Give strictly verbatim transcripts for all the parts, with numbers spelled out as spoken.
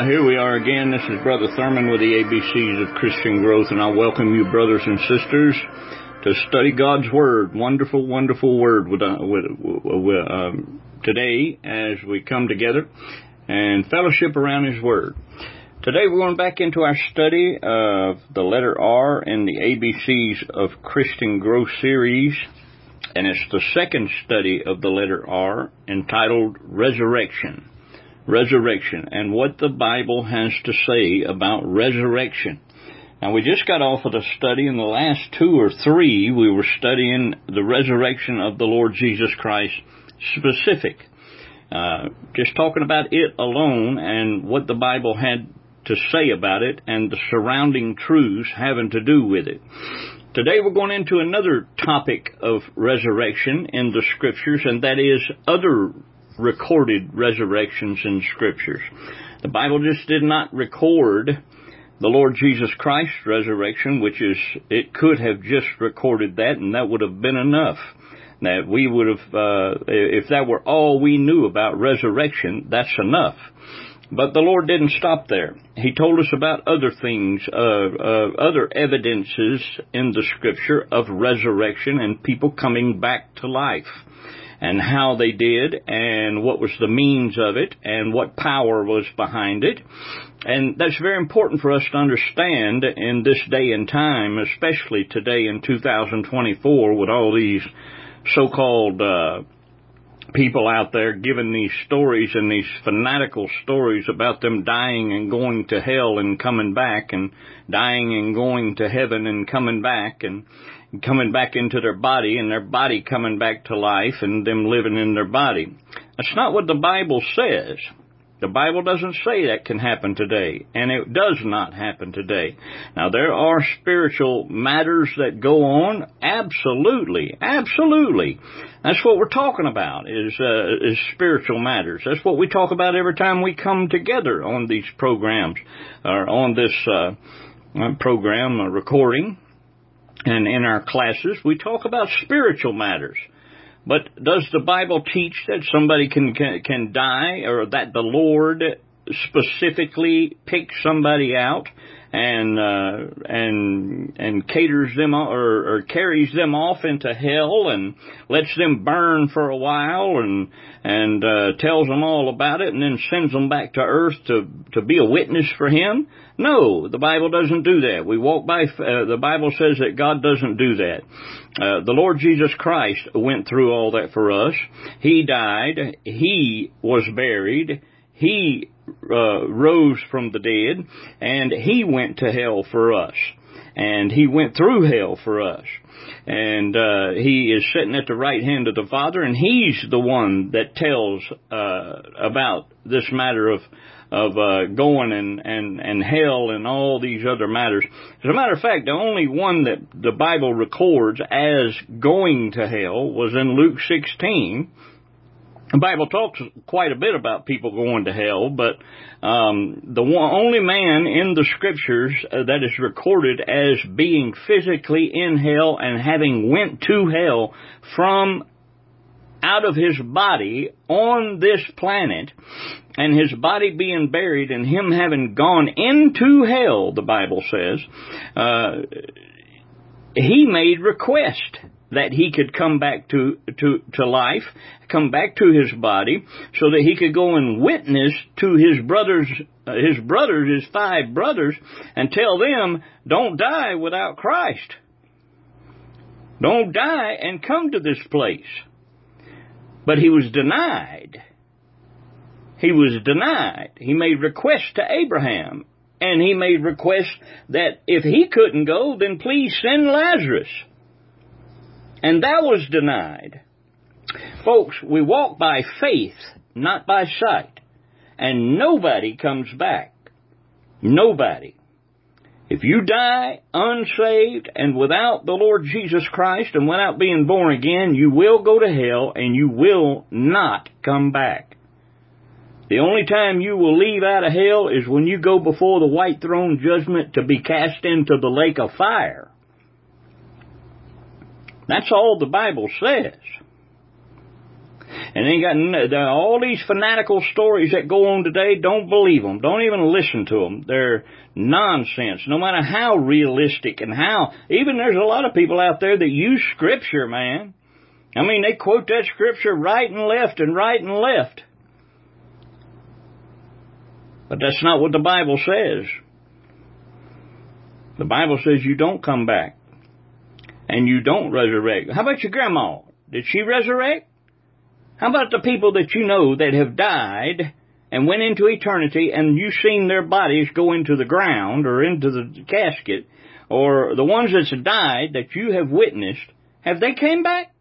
Well, here we are again. This is Brother Thurman with the A B Cs of Christian Growth, and I welcome you, brothers and sisters, to study God's Word. Wonderful, wonderful Word with, uh, with, with, um, today as we come together and fellowship around His Word. Today we're going back into our study of the letter R in the A B Cs of Christian Growth series, and it's the second study of the letter R entitled Resurrection. Resurrection, and what the Bible has to say about resurrection. Now, we just got off of the study. In the last two or three, we were studying the resurrection of the Lord Jesus Christ specific. Uh, just talking about it alone and what the Bible had to say about it and the surrounding truths having to do with it. Today we're going into another topic of resurrection in the Scriptures, and that is other recorded resurrections in Scriptures. The Bible just did not record the Lord Jesus Christ's resurrection, which is, it could have just recorded that, and that would have been enough. That we would have, uh, if that were all we knew about resurrection, that's enough. But the Lord didn't stop there. He told us about other things, uh, uh, other evidences in the Scripture of resurrection and people coming back to life, and how they did, and what was the means of it, and what power was behind it. And that's very important for us to understand in this day and time, especially today in two thousand twenty-four, with all these so-called uh, people out there giving these stories and these fanatical stories about them dying and going to hell and coming back, and dying and going to heaven and coming back, and coming back into their body, and their body coming back to life, and them living in their body. That's not what the Bible says. The Bible doesn't say that can happen today, and it does not happen today. Now, there are spiritual matters that go on. Absolutely, absolutely. That's what we're talking about, is, uh, is spiritual matters. That's what we talk about every time we come together on these programs, or on this uh, program uh, recording. And in our classes, we talk about spiritual matters. But does the Bible teach that somebody can, can, can die, or that the Lord specifically picks somebody out and uh, and and caters them or, or carries them off into hell and lets them burn for a while and and uh, tells them all about it and then sends them back to earth to to be a witness for Him? No, the Bible doesn't do that. We walk by, uh, the Bible says that God doesn't do that. Uh, the Lord Jesus Christ went through all that for us. He died. He was buried. He uh, rose from the dead, and He went to hell for us. And He went through hell for us. And uh, He is sitting at the right hand of the Father, and He's the one that tells uh, about this matter of of uh, going and, and, and hell and all these other matters. As a matter of fact, the only one that the Bible records as going to hell was in Luke sixteen. The Bible talks quite a bit about people going to hell, but um, the one, only man in the Scriptures uh, that is recorded as being physically in hell and having went to hell from out of his body on this planet, and his body being buried and him having gone into hell, the Bible says, uh, he made request that he could come back to, to, to life, come back to his body, so that he could go and witness to his brothers, uh, his brothers, his five brothers, and tell them, don't die without Christ. Don't die and come to this place. But he was denied. He was denied. He made requests to Abraham, and he made requests that if he couldn't go, then please send Lazarus. And that was denied. Folks, we walk by faith, not by sight. And nobody comes back. Nobody. If you die unsaved and without the Lord Jesus Christ and without being born again, you will go to hell and you will not come back. The only time you will leave out of hell is when you go before the white throne judgment to be cast into the lake of fire. That's all the Bible says. And they got all these fanatical stories that go on today. Don't believe them. Don't even listen to them. They're nonsense. No matter how realistic and how, even there's a lot of people out there that use Scripture, man. I mean, they quote that Scripture right and left and right and left. But that's not what the Bible says. The Bible says you don't come back. And you don't resurrect. How about your grandma? Did she resurrect? How about the people that you know that have died and went into eternity and you've seen their bodies go into the ground or into the casket, or the ones that died that you have witnessed, have they came back?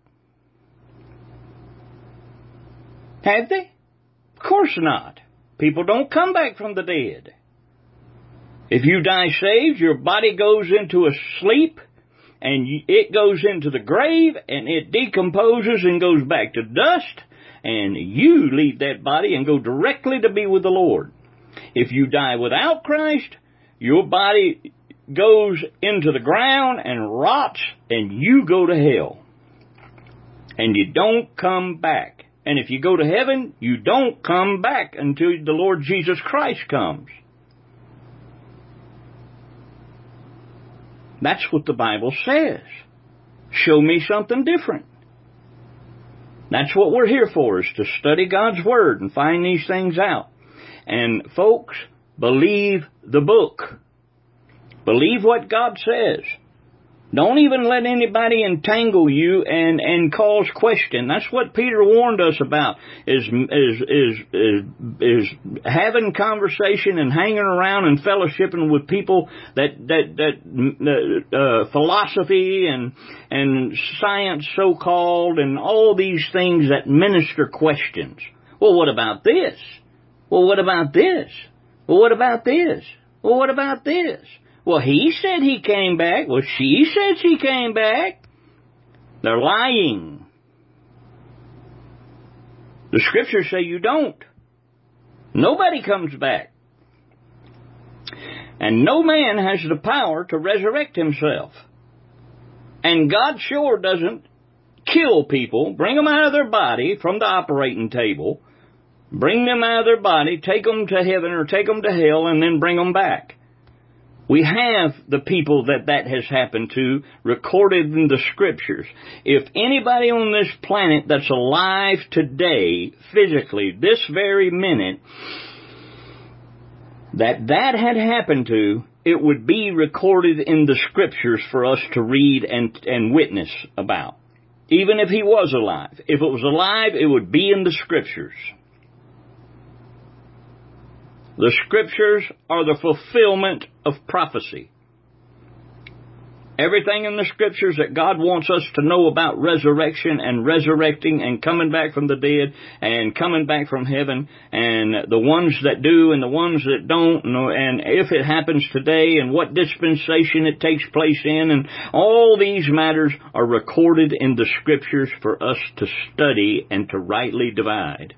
Have they? Of course not. People don't come back from the dead. If you die saved, your body goes into a sleep, and it goes into the grave, and it decomposes and goes back to dust, and you leave that body and go directly to be with the Lord. If you die without Christ, your body goes into the ground and rots, and you go to hell. And you don't come back. And if you go to heaven, you don't come back until the Lord Jesus Christ comes. That's what the Bible says. Show me something different. That's what we're here for, is to study God's Word and find these things out. And folks, believe the book. Believe what God says. Don't even let anybody entangle you and, and cause question. That's what Peter warned us about, is, is, is, is, is having conversation and hanging around and fellowshipping with people that, that, that, uh, philosophy and, and science so-called and all these things that minister questions. Well, what about this? Well, what about this? Well, what about this? Well, what about this? Well, he said he came back. Well, she said she came back. They're lying. The Scriptures say you don't. Nobody comes back. And no man has the power to resurrect himself. And God sure doesn't kill people, bring them out of their body from the operating table, bring them out of their body, take them to heaven or take them to hell, and then bring them back. We have the people that that has happened to recorded in the Scriptures. If anybody on this planet that's alive today, physically, this very minute, that that had happened to, it would be recorded in the Scriptures for us to read and, and witness about. Even if he was alive. If it was alive, it would be in the Scriptures. The Scriptures are the fulfillment of prophecy. Everything in the Scriptures that God wants us to know about resurrection and resurrecting and coming back from the dead and coming back from heaven, and the ones that do and the ones that don't, and if it happens today and what dispensation it takes place in, and all these matters are recorded in the Scriptures for us to study and to rightly divide.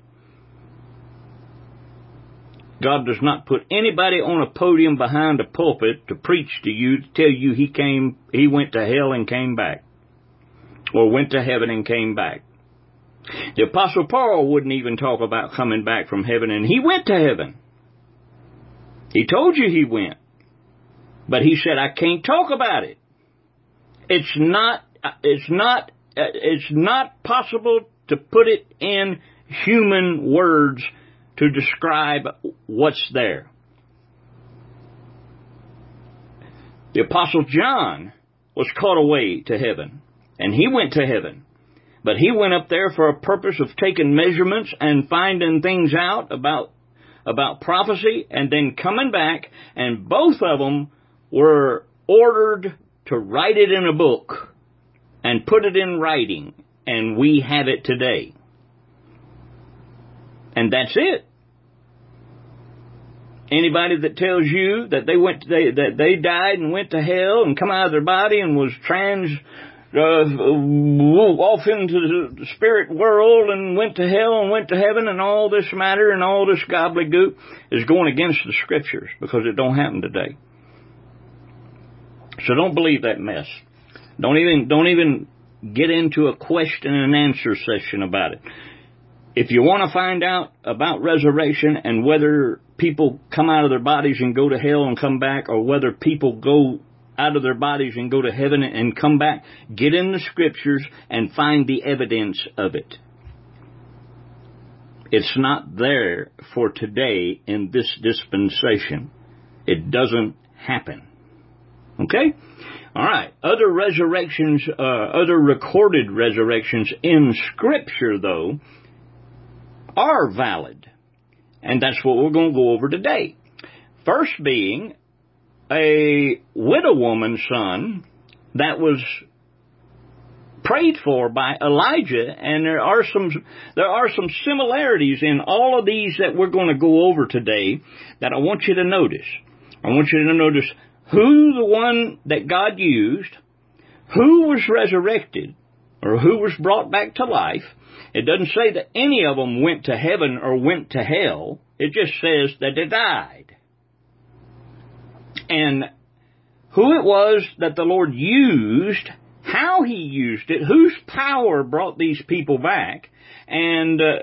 God does not put anybody on a podium behind a pulpit to preach to you, to tell you he came, he went to hell and came back. Or went to heaven and came back. The Apostle Paul wouldn't even talk about coming back from heaven, and he went to heaven. He told you he went. But he said, I can't talk about it. It's not, it's not, it's not possible to put it in human words to describe what's there. The Apostle John was caught away to heaven, and he went to heaven. But he went up there for a purpose of taking measurements and finding things out about, about prophecy, and then coming back, and both of them were ordered to write it in a book and put it in writing, and we have it today. And that's it. Anybody that tells you that they went, they, that they died and went to hell and come out of their body and was trans, uh, off into the spirit world and went to hell and went to heaven and all this matter and all this gobbledygook is going against the Scriptures, because it don't happen today. So don't believe that mess. Don't even, don't even get into a question and answer session about it. if you want to find out about resurrection and whether people come out of their bodies and go to hell and come back, or whether people go out of their bodies and go to heaven and come back, get in the Scriptures and find the evidence of it. It's not there for today in this dispensation. It doesn't happen. Okay? All right. Other resurrections, uh, other recorded resurrections in Scripture, though, are valid. And that's what we're going to go over today. First being a widow woman's son that was prayed for by Elijah, and there are some there are some similarities in all of these that we're going to go over today that I want you to notice. I want you to notice who the one that God used, who was resurrected, or who was brought back to life. It doesn't say that any of them went to heaven or went to hell. It just says that they died. And who it was that the Lord used, how He used it, whose power brought these people back, and uh,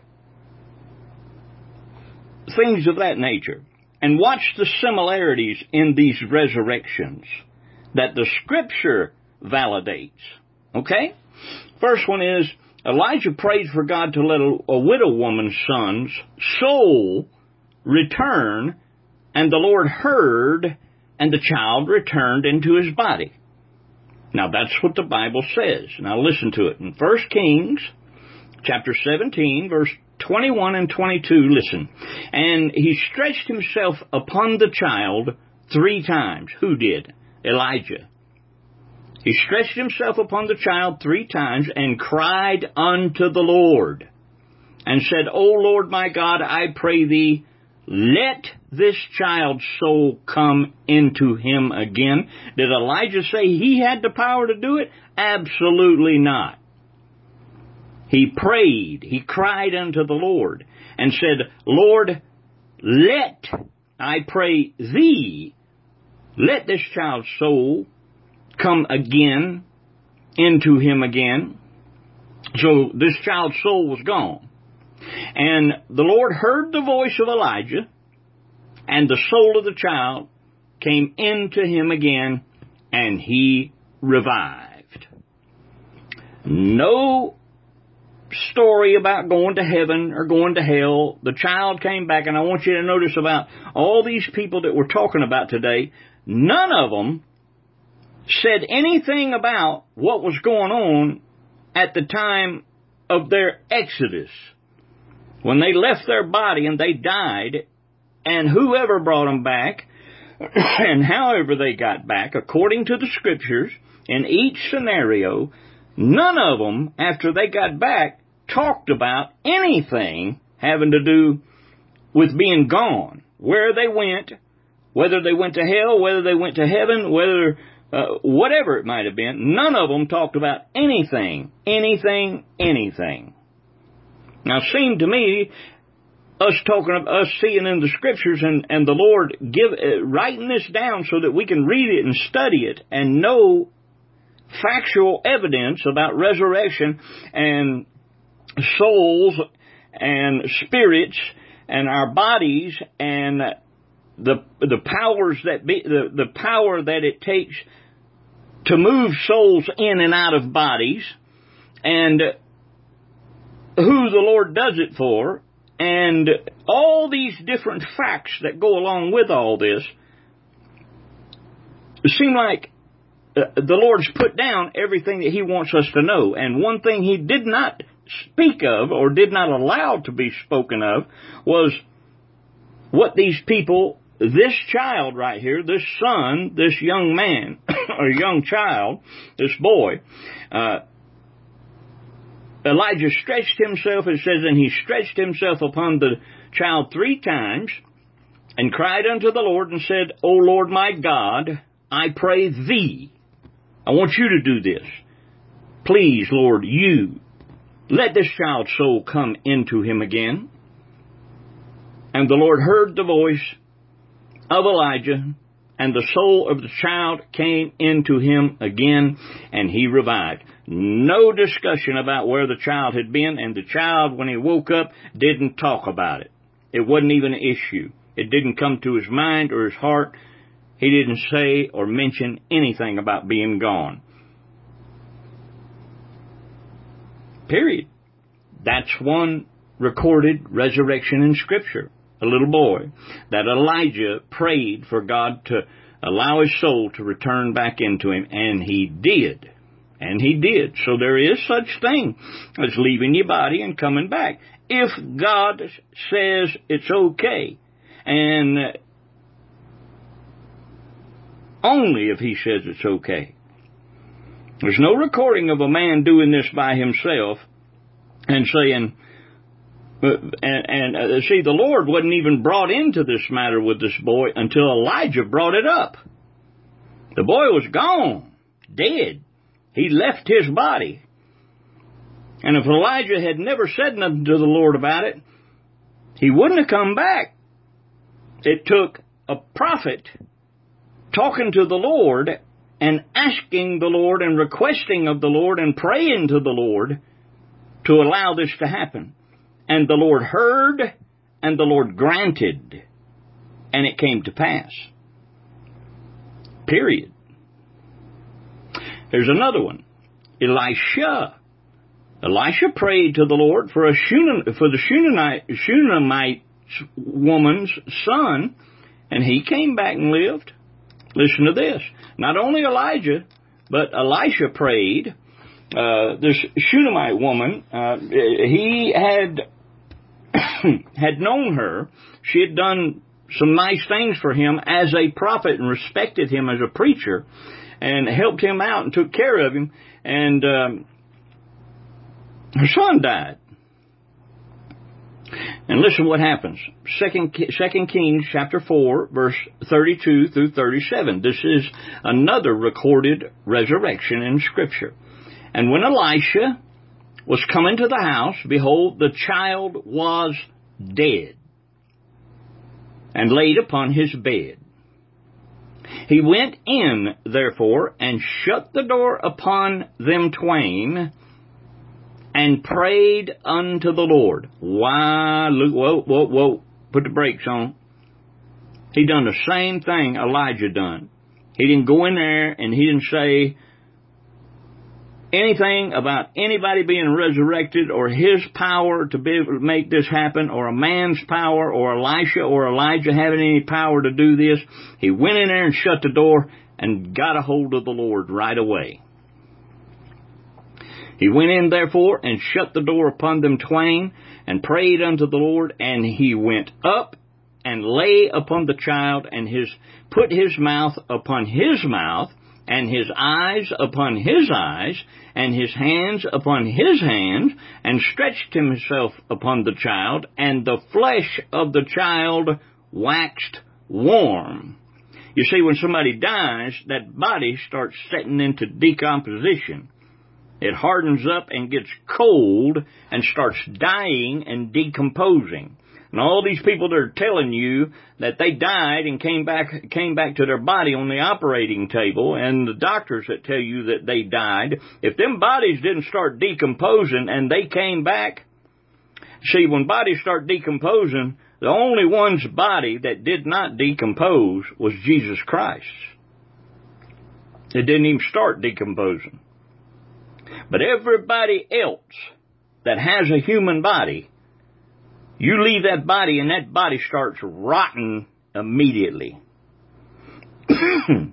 things of that nature. And watch the similarities in these resurrections that the Scripture validates. Okay? First one is, Elijah prayed for God to let a, a widow woman's son's soul return, and the Lord heard, and the child returned into his body. Now that's what the Bible says. Now listen to it. In First Kings, chapter seventeen, verse twenty-one and twenty-two, listen. And he stretched himself upon the child three times. Who did? Elijah. He stretched himself upon the child three times and cried unto the Lord and said, O Lord my God, I pray thee, let this child's soul come into him again. Did Elijah say he had the power to do it? Absolutely not. He prayed, he cried unto the Lord and said, Lord, let, I pray thee, let this child's soul come again into him again. So this child's soul was gone. And the Lord heard the voice of Elijah, and the soul of the child came into him again, and he revived. No story about going to heaven or going to hell. The child came back, and I want you to notice about all these people that we're talking about today, none of them said anything about what was going on at the time of their exodus. When they left their body and they died, and whoever brought them back, and however they got back, according to the Scriptures, in each scenario, none of them, after they got back, talked about anything having to do with being gone. Where they went, whether they went to hell, whether they went to heaven, whether, uh, whatever it might have been, none of them talked about anything, anything, anything. Now, it seemed to me, us talking, us seeing in the Scriptures and, and the Lord give uh, writing this down so that we can read it and study it and know factual evidence about resurrection and souls and spirits and our bodies and the the powers that be, the, the power that it takes to move souls in and out of bodies, and who the Lord does it for, and all these different facts that go along with all this. It seems like uh, the Lord's put down everything that He wants us to know. And one thing He did not speak of, or did not allow to be spoken of, was what these people, this child right here, this son, this young man, or young child, this boy, uh, Elijah stretched himself, it says, and he stretched himself upon the child three times, and cried unto the Lord, and said, O Lord my God, I pray thee. I want you to do this. Please, Lord, you, let this child's soul come into him again. And the Lord heard the voice of Elijah, And the soul of the child came into him again, and he revived. No discussion about where the child had been, and the child, when he woke up, didn't talk about it. It wasn't even an issue. It didn't come to his mind or his heart. He didn't say or mention anything about being gone. Period. That's one recorded resurrection in Scripture. A little boy, that Elijah prayed for God to allow his soul to return back into him, and he did. And he did. So there is such thing as leaving your body and coming back. If God says it's okay, and only if he says it's okay. There's no recording of a man doing this by himself and saying, And, and uh, see, the Lord wasn't even brought into this matter with this boy until Elijah brought it up. The boy was gone, dead. He left his body. And if Elijah had never said nothing to the Lord about it, he wouldn't have come back. It took a prophet talking to the Lord and asking the Lord and requesting of the Lord and praying to the Lord to allow this to happen. And the Lord heard, and the Lord granted, and it came to pass. Period. There's another one. Elisha. Elisha prayed to the Lord for a Shunem, for the Shunammite, Shunammite woman's son, and he came back and lived. Listen to this. Not only Elijah, but Elisha prayed. Uh, this Shunammite woman, uh, he had had known her. She had done some nice things for him as a prophet and respected him as a preacher and helped him out and took care of him. And um, her son died. And listen what happens. Second, Second Kings chapter four, verse thirty-two through thirty-seven. This is another recorded resurrection in Scripture. And when Elisha was come into the house, behold, the child was dead, and laid upon his bed. He went in, therefore, and shut the door upon them twain, and prayed unto the Lord. Why, look, whoa, whoa, whoa, put the brakes on. He done the same thing Elijah done. He didn't go in there and he didn't say anything about anybody being resurrected or his power to be able to make this happen, or a man's power, or Elisha or Elijah having any power to do this. He went in there and shut the door and got a hold of the Lord right away. He went in, therefore, and shut the door upon them twain, and prayed unto the Lord, and he went up and lay upon the child, and his put his mouth upon his mouth, and his eyes upon his eyes, and his hands upon his hands, and stretched himself upon the child, and the flesh of the child waxed warm. You see, when somebody dies, that body starts setting into decomposition. It hardens up and gets cold and starts dying and decomposing. And all these people that are telling you that they died and came back came back to their body on the operating table, and the doctors that tell you that they died, if them bodies didn't start decomposing and they came back, see, when bodies start decomposing, the only one's body that did not decompose was Jesus Christ. It didn't even start decomposing. But everybody else that has a human body, you leave that body and that body starts rotting immediately. And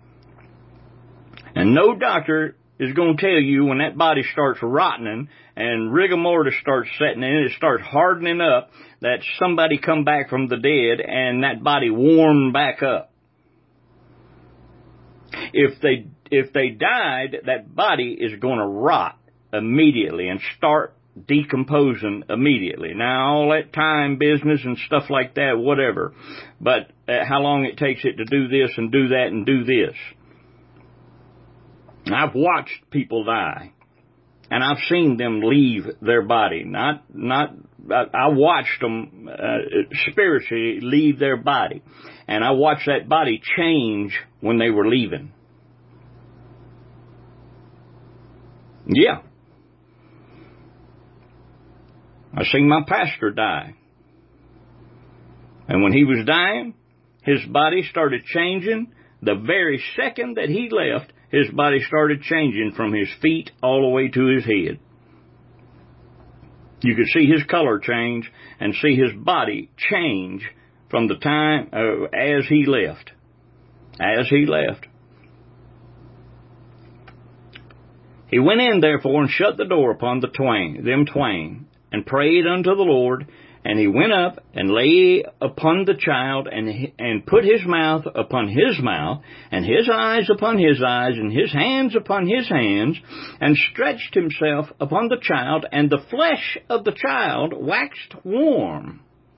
no doctor is going to tell you when that body starts rotting and rigor mortis starts setting in, it starts hardening up, that somebody come back from the dead and that body warmed back up. If they if they died, that body is going to rot immediately and start decomposing immediately. Now, all that time business and stuff like that, whatever. But uh, how long it takes it to do this and do that and do this. I've watched people die. And I've seen them leave their body. Not, not, I, I watched them uh, spiritually leave their body. And I watched that body change when they were leaving. Yeah. I seen my pastor die. And when he was dying, his body started changing. The very second that he left, his body started changing from his feet all the way to his head. You could see his color change and see his body change from the time uh, as he left. As he left. He went in, therefore, and shut the door upon the twain, them twain, and prayed unto the Lord. And he went up and lay upon the child, and and put his mouth upon his mouth, and his eyes upon his eyes, and his hands upon his hands, and stretched himself upon the child, and the flesh of the child waxed warm.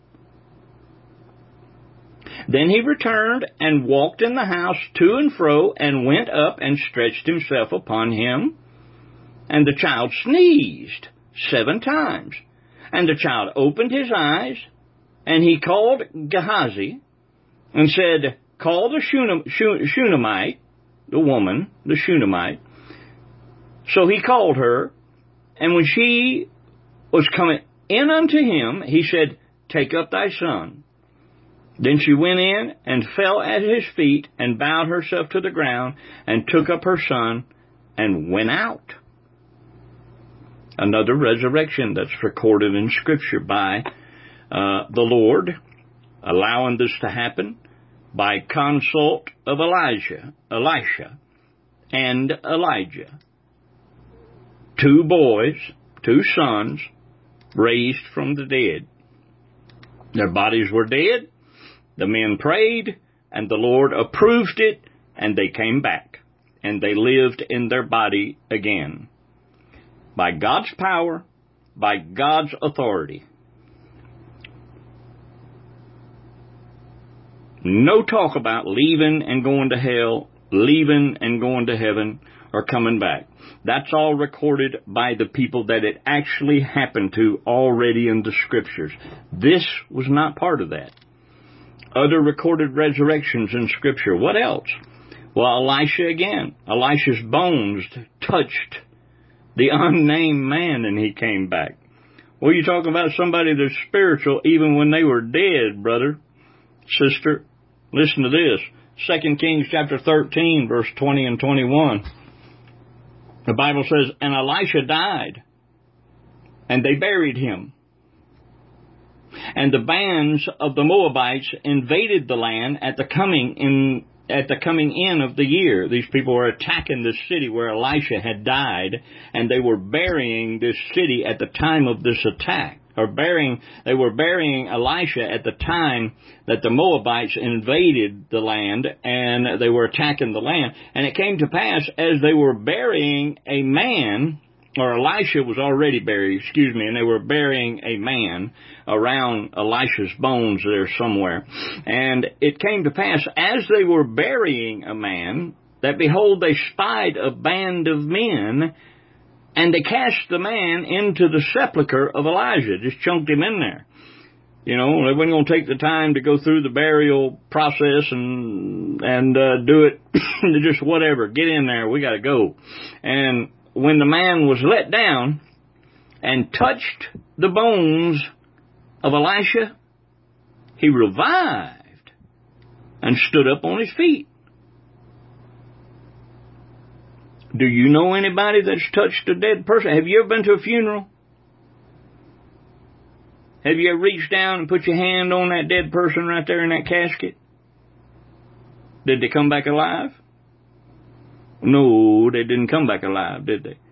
Then he returned and walked in the house to and fro, and went up and stretched himself upon him, and the child sneezed seven times. And the child opened his eyes, and he called Gehazi, and said, call the Shunammite, the woman, the Shunammite. So he called her, and when she was coming in unto him, he said, take up thy son. Then she went in, and fell at his feet, and bowed herself to the ground, and took up her son, and went out. Another resurrection that's recorded in Scripture by uh, the Lord, allowing this to happen by consult of Elijah, Elisha, and Elijah. Two boys, two sons, raised from the dead. Their bodies were dead. The men prayed, and the Lord approved it, and they came back, and they lived in their body again. By God's power, by God's authority. No talk about leaving and going to hell, leaving and going to heaven, or coming back. That's all recorded by the people that it actually happened to already in the Scriptures. This was not part of that. Other recorded resurrections in Scripture. What else? Well, Elisha again. Elisha's bones touched the unnamed man, and he came back. Well, you're talking about somebody that's spiritual even when they were dead, brother, sister. Listen to this. Second Kings chapter thirteen, verse twenty and twenty-one. The Bible says, and Elisha died, and they buried him. And the bands of the Moabites invaded the land at the coming in At the coming in of the year. These people were attacking this city where Elisha had died, and they were burying this city at the time of this attack. Or burying, they were burying Elisha at the time that the Moabites invaded the land, and they were attacking the land. And it came to pass, as they were burying a man, or Elisha was already buried, excuse me, and they were burying a man around Elisha's bones there somewhere. And it came to pass, as they were burying a man, that behold, they spied a band of men, and they cast the man into the sepulchre of Elijah, just chunked him in there. You know, they weren't going to take the time to go through the burial process and and uh, do it, just whatever, get in there, we got to go. And when the man was let down and touched the bones of Elisha, he revived and stood up on his feet. Do you know anybody that's touched a dead person? Have you ever been to a funeral? Have you ever reached down and put your hand on that dead person right there in that casket? Did they come back alive? No, they didn't come back alive, did they?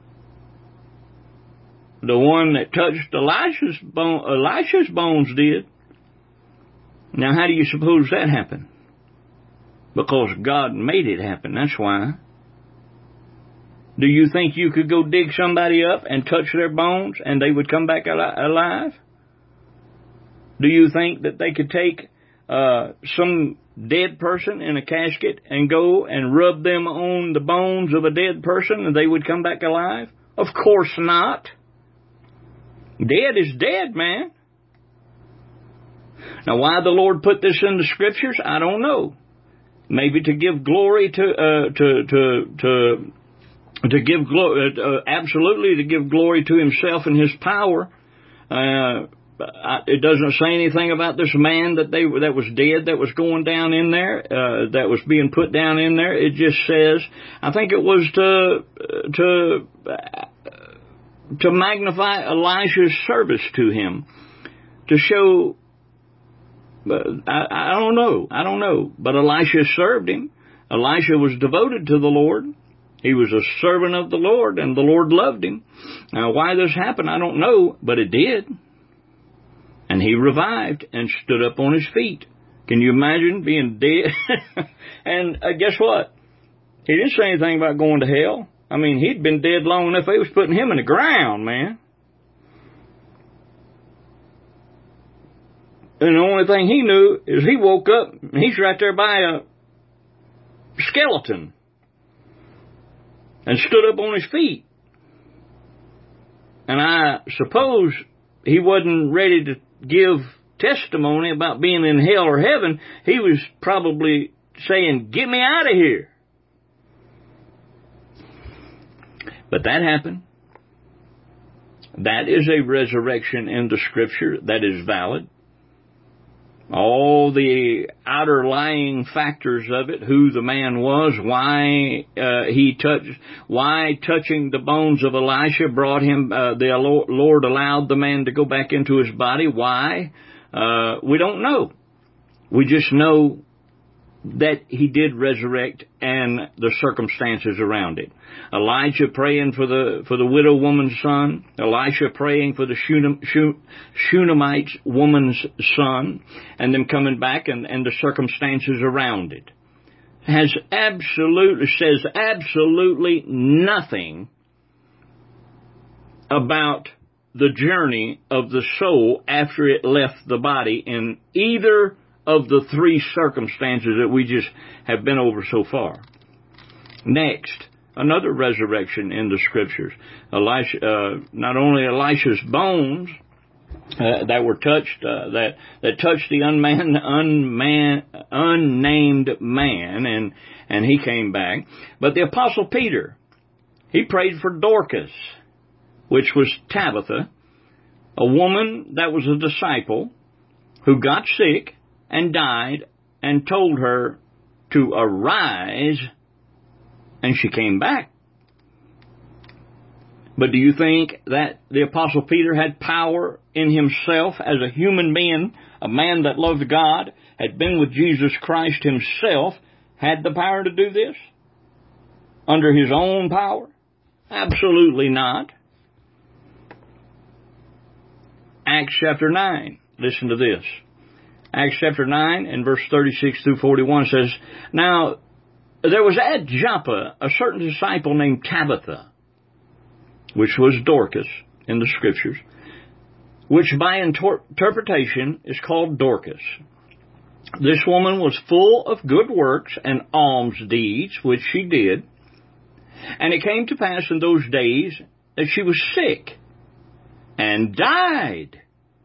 The one that touched Elisha's, bone, Elisha's bones did. Now, how do you suppose that happened? Because God made it happen, that's why. Do you think you could go dig somebody up and touch their bones and they would come back al- alive? Do you think that they could take uh, some dead person in a casket and go and rub them on the bones of a dead person and they would come back alive? Of course not. Dead is dead, man. Now, why the Lord put this in the Scriptures, I don't know. Maybe to give glory to, uh, to, to, to, to give glory, uh, absolutely to give glory to Himself and His power. Uh, it doesn't say anything about this man that they that was dead, that was going down in there, uh, that was being put down in there. It just says, I think it was to, to, to magnify Elijah's service to him, to show, I, I don't know, I don't know, but Elisha served him. Elisha was devoted to the Lord. He was a servant of the Lord, and the Lord loved him. Now, why this happened, I don't know, but it did. And he revived and stood up on his feet. Can you imagine being dead? And uh, guess what? He didn't say anything about going to hell. I mean, he'd been dead long enough, they was putting him in the ground, man. And the only thing he knew is he woke up, and he's right there by a skeleton. And stood up on his feet. And I suppose he wasn't ready to give testimony about being in hell or heaven. He was probably saying, get me out of here. But that happened. That is a resurrection in the Scripture that is valid. All the outer lying factors of it, who the man was, why uh, he touched, why touching the bones of Elisha brought him, uh, the Lord allowed the man to go back into his body. Why? Uh, we don't know. We just know that he did resurrect and the circumstances around it. Elijah praying for the for the widow woman's son. Elisha praying for the Shunam, Shunammite woman's son. And them coming back and, and the circumstances around it. Has absolutely, says absolutely nothing about the journey of the soul after it left the body in either of the three circumstances that we just have been over so far. Next, another resurrection in the Scriptures. Elisha, uh, not only Elisha's bones uh, that were touched, uh, that that touched the unman, unman, unnamed man, and and he came back, but the Apostle Peter, he prayed for Dorcas, which was Tabitha, a woman that was a disciple who got sick and died, and told her to arise, and she came back. But do you think that the Apostle Peter had power in himself as a human being, a man that loved God, had been with Jesus Christ himself, had the power to do this? Under his own power? Absolutely not. Acts chapter nine. Listen to this. Acts chapter nine and verse thirty-six through forty-one says, Now, there was at Joppa a certain disciple named Tabitha, which was Dorcas in the Scriptures, which by inter- interpretation is called Dorcas. This woman was full of good works and alms deeds, which she did. And it came to pass in those days that she was sick and died,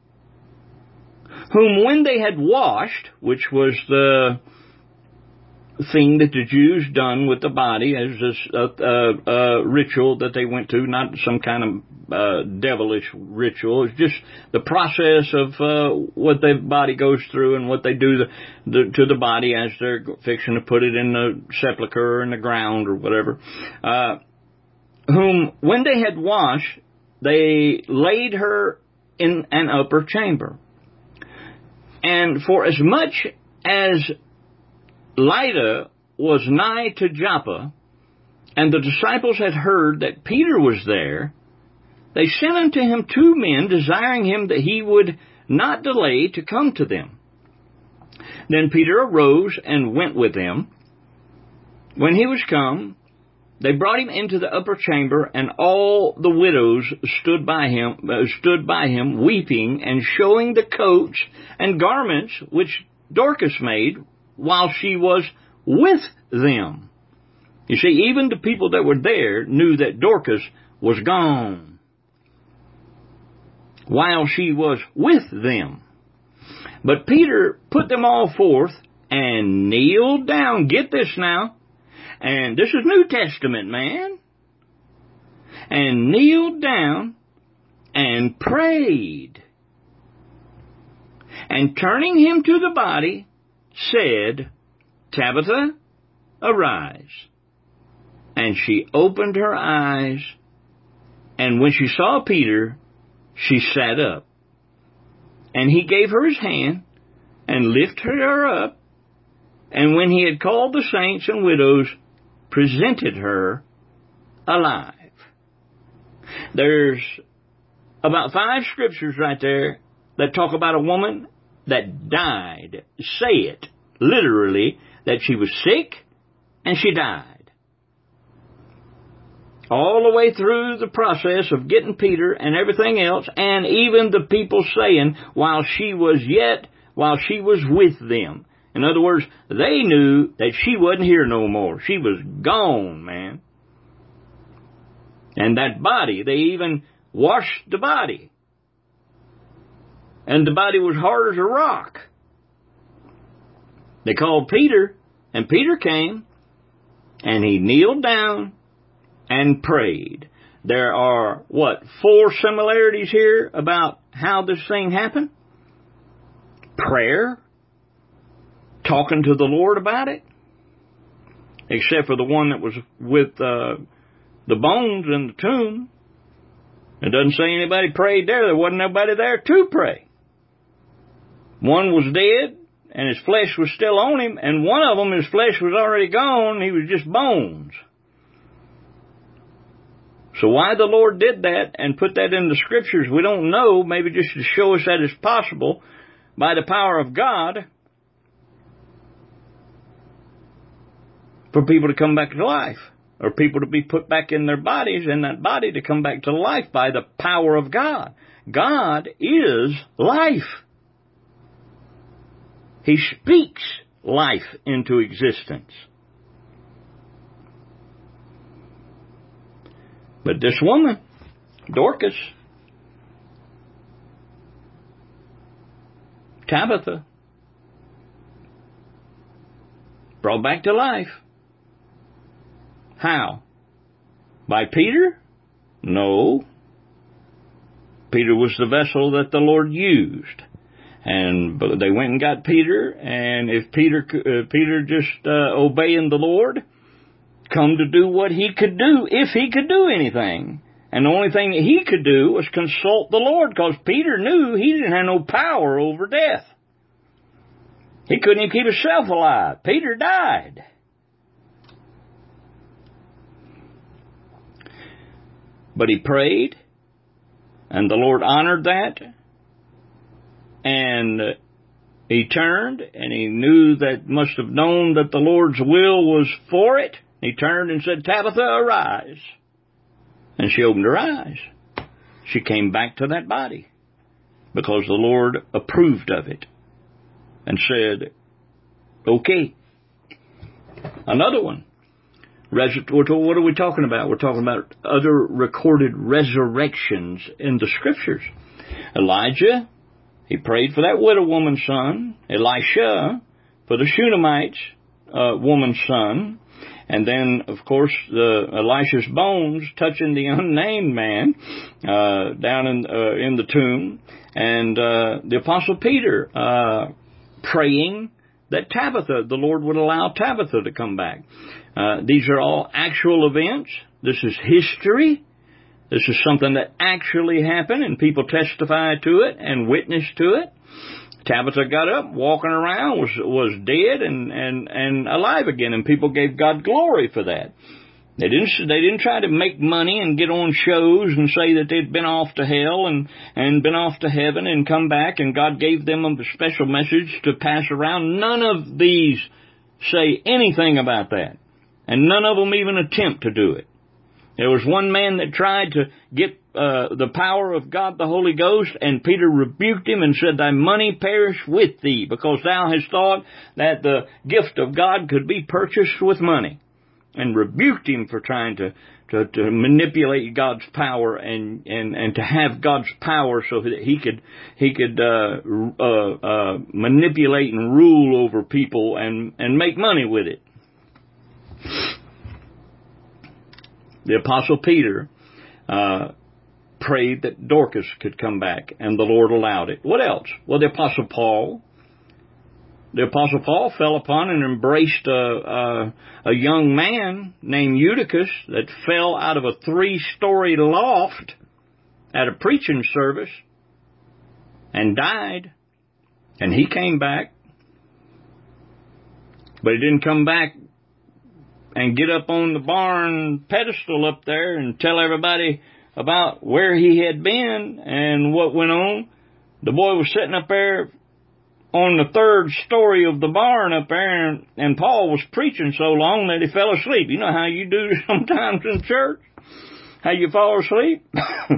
whom when they had washed, which was the thing that the Jews done with the body as a, a, a ritual that they went to, not some kind of uh, devilish ritual. It's just the process of uh, what the body goes through and what they do the, the, to the body as they're fixing to put it in the sepulcher or in the ground or whatever. Uh, whom when they had washed, they laid her in an upper chamber. And for as much as Lydda was nigh to Joppa, and the disciples had heard that Peter was there, they sent unto him two men, desiring him that he would not delay to come to them. Then Peter arose and went with them. When he was come, they brought him into the upper chamber, and all the widows stood by him, uh, stood by him, weeping and showing the coats and garments which Dorcas made while she was with them. You see, even the people that were there knew that Dorcas was gone while she was with them. But Peter put them all forth and kneeled down. Get this now. And this is New Testament, man. And kneeled down and prayed. And turning him to the body, said, Tabitha, arise. And she opened her eyes, and when she saw Peter, she sat up. And he gave her his hand, and lifted her up, and when he had called the saints and widows, presented her alive. There's about five scriptures right there that talk about a woman that died. Say it, literally, that she was sick and she died. All the way through the process of getting Peter and everything else, and even the people saying, while she was yet, while she was with them. In other words, they knew that she wasn't here no more. She was gone, man. And that body, they even washed the body. And the body was hard as a rock. They called Peter, and Peter came, and he kneeled down and prayed. There are, what, four similarities here about how this thing happened? Prayer, talking to the Lord about it, except for the one that was with uh, the bones in the tomb. It doesn't say anybody prayed there. There wasn't nobody there to pray. One was dead, and his flesh was still on him, and one of them, his flesh was already gone. He was just bones. So why the Lord did that and put that in the Scriptures, we don't know. Maybe just to show us that it's possible by the power of God for people to come back to life, or people to be put back in their bodies, and that body to come back to life by the power of God. God is life. He speaks life into existence. But this woman, Dorcas, Tabitha, brought back to life. How? By Peter? No. Peter was the vessel that the Lord used. And they went and got Peter, and if Peter uh, Peter just uh, obeying the Lord, come to do what he could do, if he could do anything. And the only thing that he could do was consult the Lord, because Peter knew he didn't have no power over death. He couldn't even keep himself alive. Peter died. But he prayed, and the Lord honored that. And he turned, and he knew that, must have known that the Lord's will was for it. He turned and said, Tabitha, arise. And she opened her eyes. She came back to that body because the Lord approved of it and said, okay. Another one. What are we talking about? We're talking about other recorded resurrections in the Scriptures. Elijah, he prayed for that widow woman's son. Elisha, for the Shunammite uh, woman's son. And then, of course, the Elisha's bones touching the unnamed man uh, down in uh, in the tomb. And uh, the Apostle Peter uh, praying that Tabitha, the Lord would allow Tabitha to come back. Uh, these are all actual events. This is history. This is something that actually happened, and people testify to it and witness to it. Tabitha got up, walking around, was was dead and, and, and alive again, and people gave God glory for that. They didn't they didn't try to make money and get on shows and say that they'd been off to hell and, and been off to heaven and come back, and God gave them a special message to pass around. None of these say anything about that, and none of them even attempt to do it. There was one man that tried to get uh, the power of God, the Holy Ghost, and Peter rebuked him and said, thy money perish with thee, because thou hast thought that the gift of God could be purchased with money. and rebuked him for trying to, to, to manipulate God's power and, and, and to have God's power so that he could, he could, uh, uh, uh, manipulate and rule over people and, and make money with it. The Apostle Peter, uh, prayed that Dorcas could come back, and the Lord allowed it. What else? Well, the Apostle Paul, the Apostle Paul fell upon and embraced a, a, a young man named Eutychus that fell out of a three-story loft at a preaching service and died, and he came back, but he didn't come back and get up on the barn pedestal up there and tell everybody about where he had been and what went on. The boy was sitting up there on the third story of the barn up there, and, and Paul was preaching so long that he fell asleep. You know how you do sometimes in church? How you fall asleep?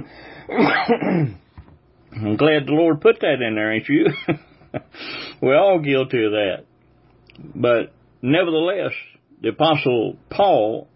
I'm glad the Lord put that in there, ain't you? We're all guilty of that. But nevertheless, the Apostle Paul,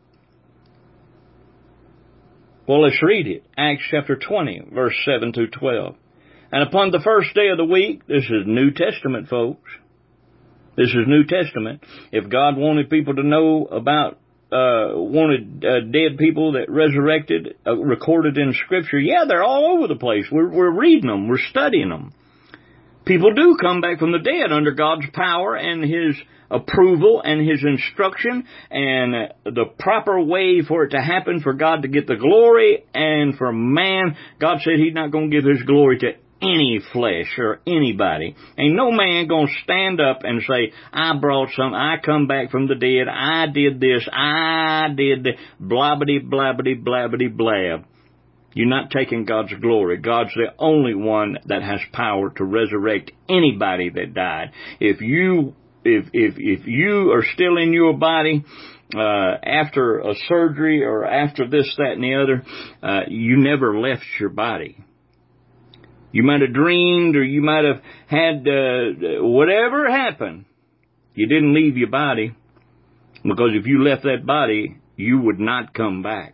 well, let's read it. Acts chapter twenty, verse seven through twelve. And upon the first day of the week, this is New Testament, folks. This is New Testament. If God wanted people to know about, uh, wanted uh, dead people that resurrected, uh, recorded in Scripture, yeah, they're all over the place. We're, we're reading them. We're studying them. People do come back from the dead under God's power and His approval and His instruction and the proper way for it to happen, for God to get the glory and for man. God said He's not going to give His glory to any flesh or anybody. Ain't no man going to stand up and say, I brought some, I come back from the dead, I did this, I did the blabbity, blabbity, blabbity, blab. You're not taking God's glory. God's the only one that has power to resurrect anybody that died. If you If if if you are still in your body uh, after a surgery or after this, that, and the other, uh, you never left your body. You might have dreamed, or you might have had uh, whatever happened. You didn't leave your body, because if you left that body, you would not come back.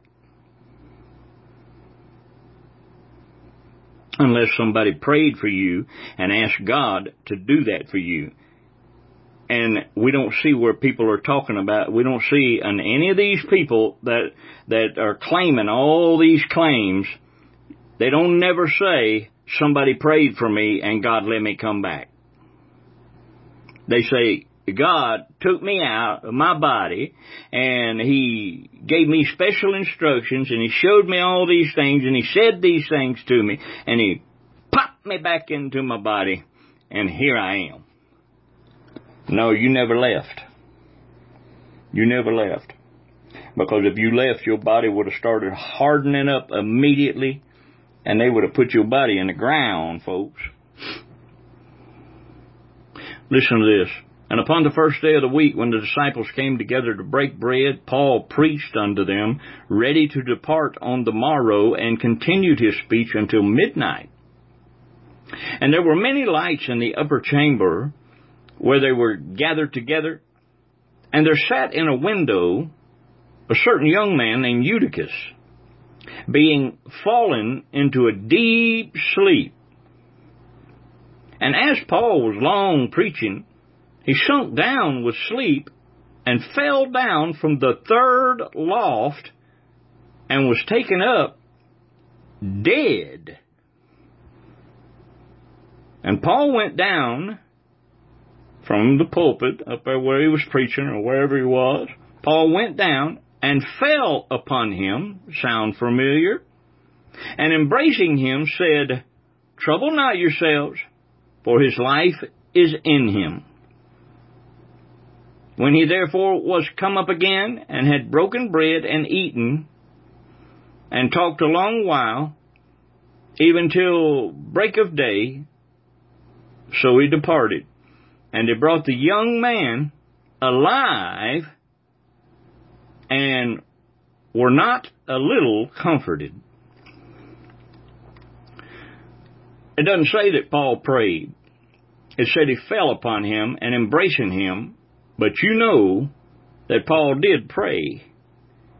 Unless somebody prayed for you and asked God to do that for you. And we don't see where people are talking about, we don't see on any of these people that that are claiming all these claims, they don't never say, somebody prayed for me and God let me come back. They say, God took me out of my body and He gave me special instructions and He showed me all these things and He said these things to me and He popped me back into my body and here I am. No, you never left. You never left. Because if you left, your body would have started hardening up immediately, and they would have put your body in the ground, folks. Listen to this. And upon the first day of the week, when the disciples came together to break bread, Paul preached unto them, ready to depart on the morrow, and continued his speech until midnight. And there were many lights in the upper chamber, where they were gathered together, and there sat in a window a certain young man named Eutychus, being fallen into a deep sleep. And as Paul was long preaching, he sunk down with sleep and fell down from the third loft and was taken up dead. And Paul went down from the pulpit, up there where he was preaching or wherever he was. Paul went down and fell upon him, sound familiar, and embracing him said, Trouble not yourselves, for his life is in him. When he therefore was come up again, and had broken bread and eaten, and talked a long while, even till break of day, so he departed. And they brought the young man alive, and were not a little comforted. It doesn't say that Paul prayed. It said he fell upon him and embracing him, but you know that Paul did pray.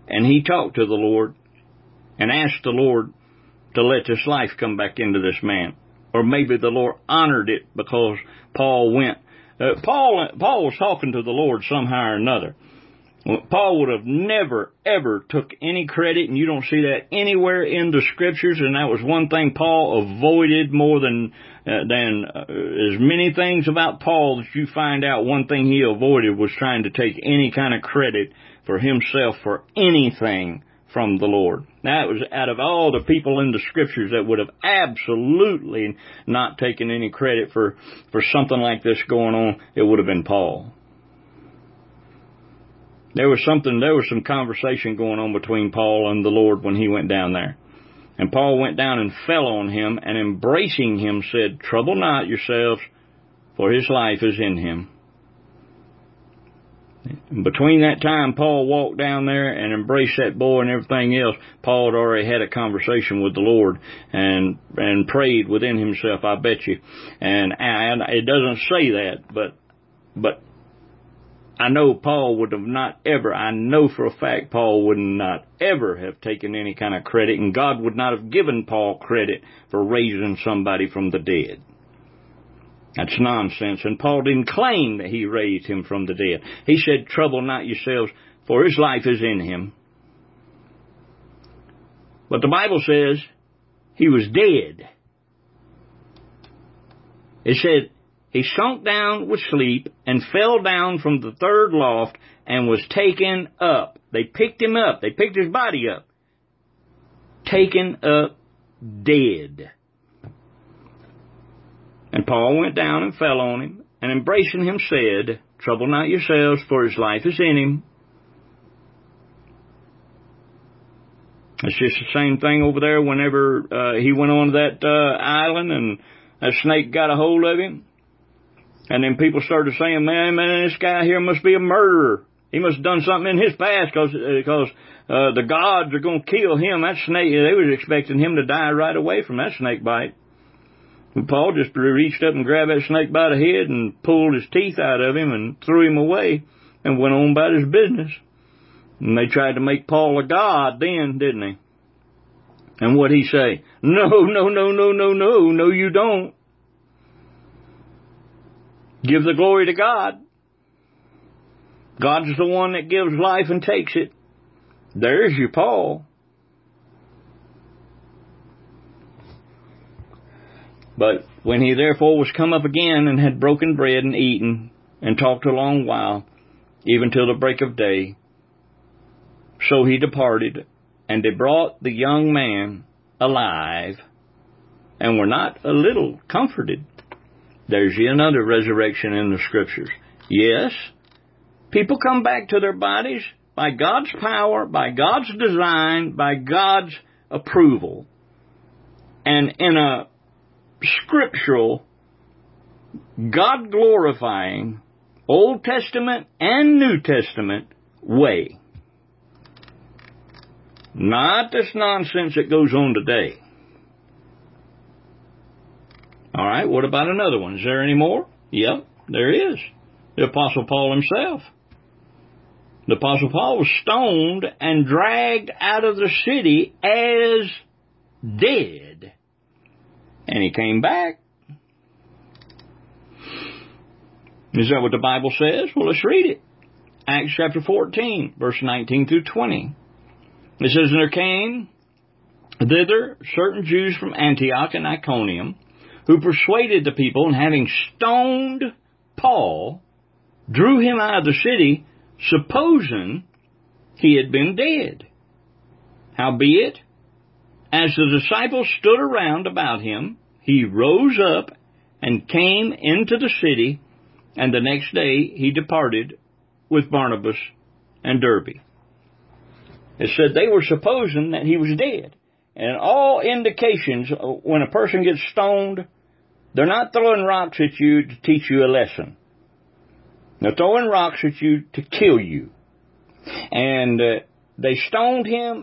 and he talked to the Lord and asked the Lord to let this life come back into this man. Or maybe the Lord honored it because Paul went. Uh, Paul, Paul was talking to the Lord somehow or another. Paul would have never, ever took any credit, and you don't see that anywhere in the Scriptures, and that was one thing Paul avoided more than uh, than uh, as many things about Paul that you find out. One thing he avoided was trying to take any kind of credit for himself for anything from the Lord. That was out of all the people in the Scriptures that would have absolutely not taken any credit for, for something like this going on, it would have been Paul. There was something, there was some conversation going on between Paul and the Lord when he went down there. And Paul went down and fell on him, and embracing him said, "Trouble not yourselves, for his life is in him." And between that time Paul walked down there and embraced that boy and everything else, Paul had already had a conversation with the Lord and and prayed within himself, I bet you. And, and it doesn't say that, but but I know Paul would have not ever, I know for a fact Paul would not ever have taken any kind of credit, and God would not have given Paul credit for raising somebody from the dead. That's nonsense, and Paul didn't claim that he raised him from the dead. He said, "Trouble not yourselves, for his life is in him." But the Bible says he was dead. It said, he sunk down with sleep and fell down from the third loft and was taken up. They picked him up. They picked his body up. Taken up dead. And Paul went down and fell on him, and embracing him said, "Trouble not yourselves, for his life is in him." It's just the same thing over there whenever uh, he went on that uh, island and a snake got a hold of him. And then people started saying, man, man, this guy here must be a murderer. He must have done something in his past because because uh, the gods are going to kill him. That snake, they was expecting him to die right away from that snake bite. And Paul just reached up and grabbed that snake by the head and pulled his teeth out of him and threw him away and went on about his business. And they tried to make Paul a god then, didn't they? And what'd he say? No, no, no, no, no, no, no, you don't. Give the glory to God. God's the one that gives life and takes it. There's your Paul. But when he therefore was come up again and had broken bread and eaten and talked a long while, even till the break of day, so he departed, and they brought the young man alive, and were not a little comforted. There's yet another resurrection in the Scriptures. Yes, people come back to their bodies by God's power, by God's design, by God's approval. And in a scriptural, God-glorifying, Old Testament and New Testament way. Not this nonsense that goes on today. All right, what about another one? Is there any more? Yep, there is. The Apostle Paul himself. The Apostle Paul was stoned and dragged out of the city as dead. And he came back. Is that what the Bible says? Well, let's read it. Acts chapter fourteen, verse nineteen through twenty. It says, "And there came thither certain Jews from Antioch and Iconium, who persuaded the people, and having stoned Paul, drew him out of the city, supposing he had been dead. Howbeit, as the disciples stood around about him, he rose up and came into the city, and the next day he departed with Barnabas and Derbe." It said they were supposing that he was dead. And all indications, when a person gets stoned, they're not throwing rocks at you to teach you a lesson. They're throwing rocks at you to kill you. And uh, they stoned him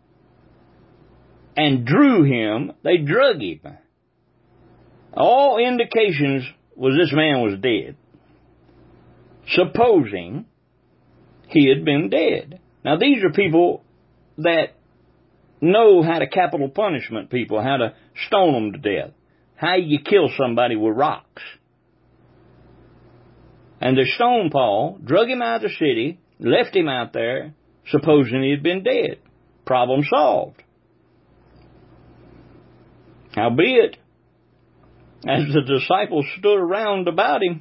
and drew him. They drug him. All indications was this man was dead, supposing he had been dead. Now, these are people that know how to capital punishment people, how to stone them to death, how you kill somebody with rocks. And they stoned Paul, drug him out of the city, left him out there, supposing he had been dead. Problem solved. Howbeit, as the disciples stood around about him,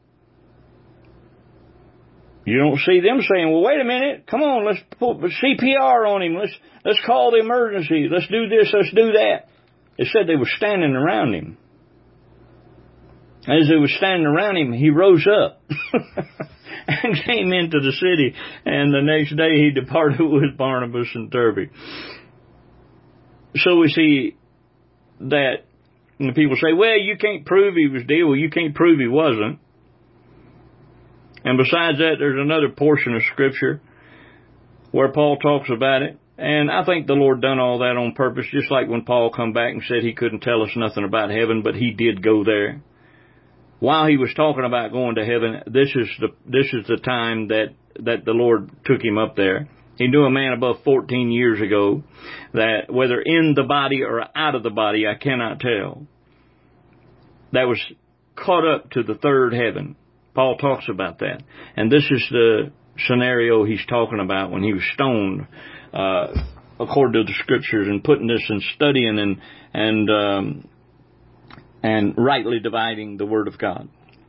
you don't see them saying, well, wait a minute, come on, let's put C P R on him, let's, let's call the emergency, let's do this, let's do that. It said they were standing around him. As they were standing around him, he rose up and came into the city, and the next day he departed with Barnabas and Derbe. So we see that when people say, well, you can't prove he was dead. Well, you can't prove he wasn't. And besides that, there's another portion of Scripture where Paul talks about it. And I think the Lord done all that on purpose, just like when Paul come back and said he couldn't tell us nothing about heaven, but he did go there. While he was talking about going to heaven, this is the this is the time that, that the Lord took him up there. He knew a man above fourteen years ago that whether in the body or out of the body, I cannot tell, that was caught up to the third heaven. Paul talks about that. And this is the scenario he's talking about when he was stoned, uh, according to the Scriptures, and putting this and studying and, and, um, and rightly dividing the Word of God.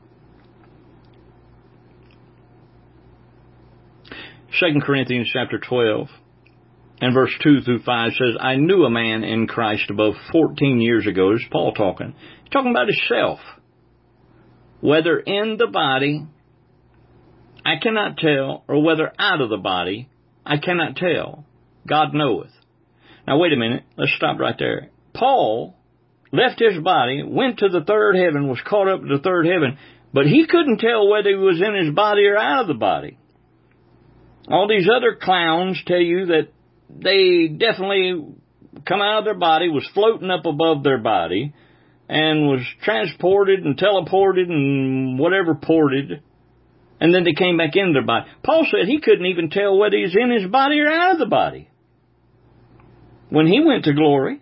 Second Corinthians chapter twelve and verse two through five says, I knew a man in Christ above fourteen years ago. This is Paul talking. He's talking about himself. Whether in the body, I cannot tell, or whether out of the body, I cannot tell. God knoweth. Now wait a minute. Let's stop right there. Paul left his body, went to the third heaven, was caught up to the third heaven, but he couldn't tell whether he was in his body or out of the body. All these other clowns tell you that they definitely come out of their body, was floating up above their body, and was transported and teleported and whatever ported, and then they came back into their body. Paul said he couldn't even tell whether he's in his body or out of the body when he went to glory.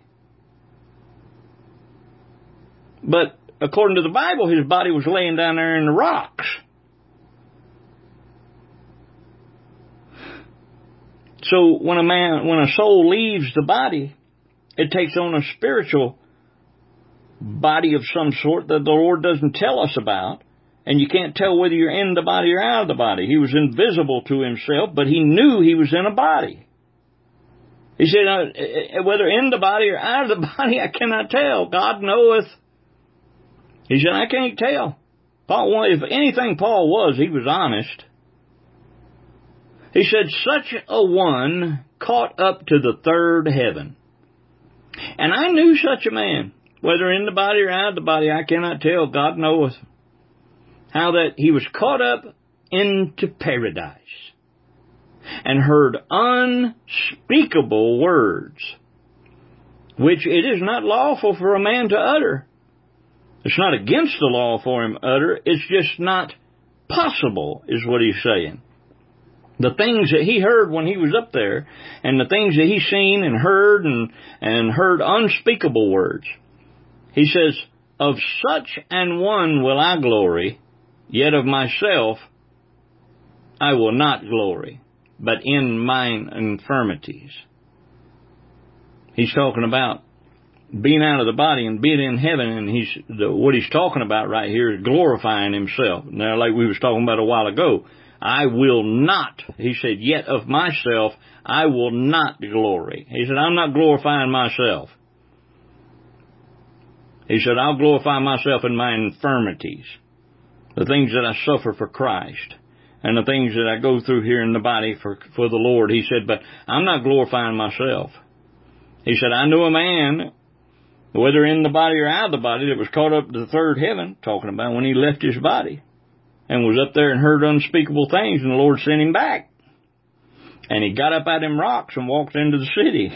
But according to the Bible, his body was laying down there in the rocks. So when a man, when a soul leaves the body, it takes on a spiritual body of some sort that the Lord doesn't tell us about, and you can't tell whether you're in the body or out of the body. He was invisible to himself, but he knew he was in a body. He said, uh, whether in the body or out of the body, I cannot tell. God knoweth. He said, I can't tell. Paul, if anything Paul was, he was honest. He said, such a one caught up to the third heaven. And I knew such a man. Whether in the body or out of the body, I cannot tell. God knoweth. How that he was caught up into paradise and heard unspeakable words, which it is not lawful for a man to utter. It's not against the law for him to utter. It's just not possible, is what he's saying. The things that he heard when he was up there, and the things that he seen and heard and, and heard unspeakable words. He says, of such an one will I glory, yet of myself I will not glory, but in mine infirmities. He's talking about being out of the body and being in heaven, and he's the, what he's talking about right here is glorifying himself. Now, like we was talking about a while ago, I will not, he said, yet of myself I will not glory. He said, I'm not glorifying myself. He said, I'll glorify myself in my infirmities, the things that I suffer for Christ, and the things that I go through here in the body for, for the Lord. He said, but I'm not glorifying myself. He said, I knew a man, whether in the body or out of the body, that was caught up to the third heaven, talking about when he left his body, and was up there and heard unspeakable things, and the Lord sent him back. And he got up out of them rocks and walked into the city.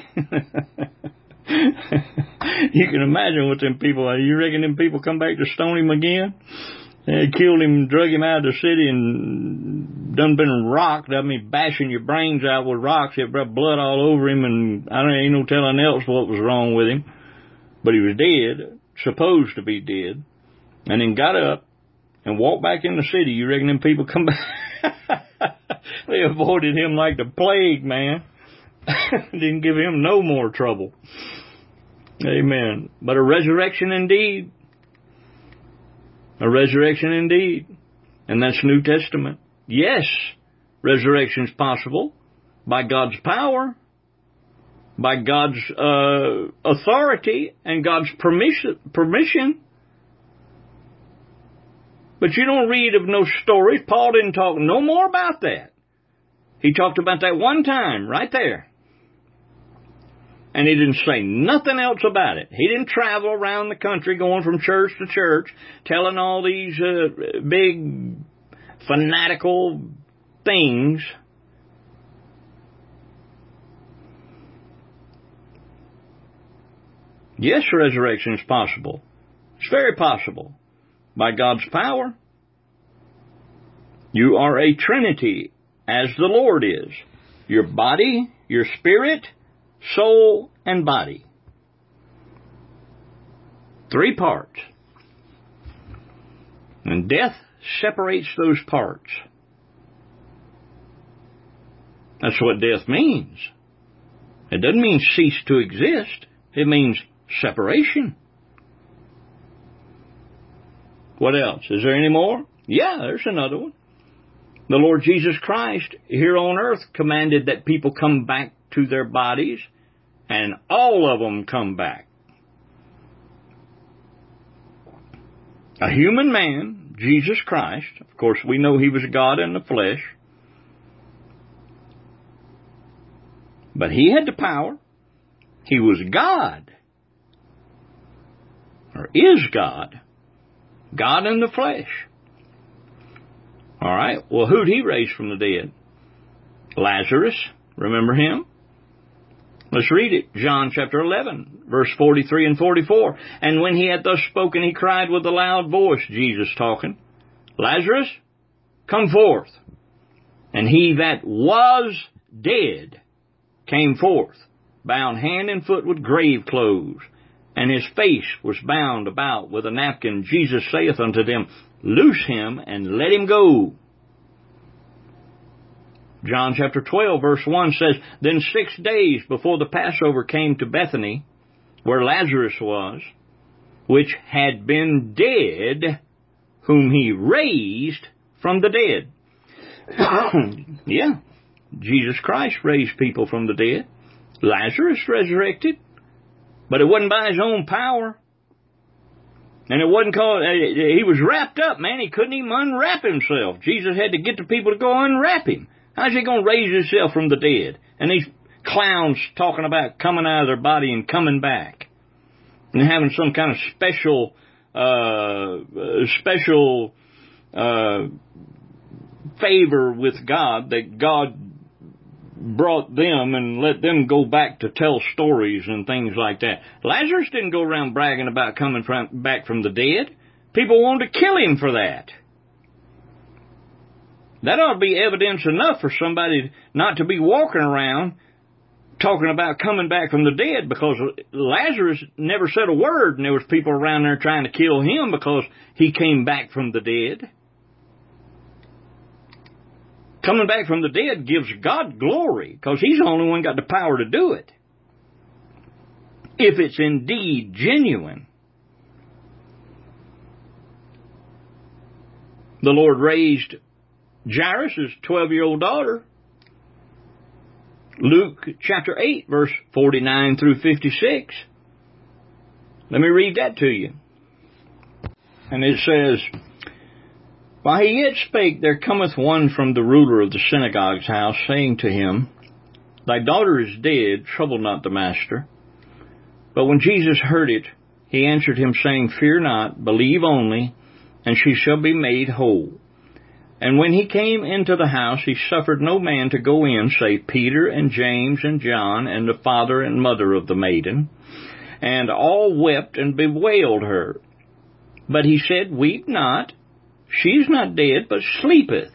You can imagine what them people are. You reckon them people come back to stone him again? They killed him, drug him out of the city, and done been rocked. I mean, bashing your brains out with rocks. He had blood all over him, and I don't ain't no telling else what was wrong with him. But he was dead, supposed to be dead, and then got up and walked back in the city. You reckon them people come back? They avoided him like the plague, man. Didn't give him no more trouble. Amen. But a resurrection indeed. A resurrection indeed. And that's New Testament. Yes, resurrection is possible by God's power, by God's uh, authority, and God's permission, permission. But you don't read of no stories. Paul didn't talk no more about that. He talked about that one time, right there. And he didn't say nothing else about it. He didn't travel around the country going from church to church telling all these uh, big fanatical things. Yes, resurrection is possible. It's very possible. By God's power. You are a Trinity, as the Lord is. Your body, your spirit, soul, and body. Three parts. And death separates those parts. That's what death means. It doesn't mean cease to exist. It means separation. What else? Is there any more? Yeah, there's another one. The Lord Jesus Christ here on earth commanded that people come back to their bodies, and all of them come back. A human man, Jesus Christ, of course we know he was God in the flesh, but he had the power. He was God, or is God. God in the flesh. All right. Well, who'd he raise from the dead? Lazarus. Remember him? Let's read it. John chapter eleven, verse forty-three and forty-four. And when he had thus spoken, he cried with a loud voice, Jesus talking, Lazarus, come forth. And he that was dead came forth, bound hand and foot with grave clothes, and his face was bound about with a napkin. Jesus saith unto them, Loose him and let him go. John chapter twelve, verse one says, Then six days before the Passover came to Bethany, where Lazarus was, which had been dead, whom he raised from the dead. Yeah, Jesus Christ raised people from the dead. Lazarus resurrected. But it wasn't by his own power. And it wasn't called, he was wrapped up, man. He couldn't even unwrap himself. Jesus had to get the people to go unwrap him. How's he going to raise himself from the dead? And these clowns talking about coming out of their body and coming back. And having some kind of special, uh, special, uh, favor with God, that God brought them and let them go back to tell stories and things like that. Lazarus didn't go around bragging about coming from, back from the dead. People wanted to kill him for that. That ought to be evidence enough for somebody not to be walking around talking about coming back from the dead, because Lazarus never said a word, and there was people around there trying to kill him because he came back from the dead. Coming back from the dead gives God glory, because he's the only one got the power to do it. If it's indeed genuine. The Lord raised Jairus' twelve-year-old daughter. Luke chapter eight, verse forty-nine through fifty-six. Let me read that to you. And it says, While he yet spake, there cometh one from the ruler of the synagogue's house, saying to him, Thy daughter is dead, trouble not the master. But when Jesus heard it, he answered him, saying, Fear not, believe only, and she shall be made whole. And when he came into the house, he suffered no man to go in, save Peter and James and John, and the father and mother of the maiden. And all wept and bewailed her. But he said, Weep not. she's not dead, but sleepeth.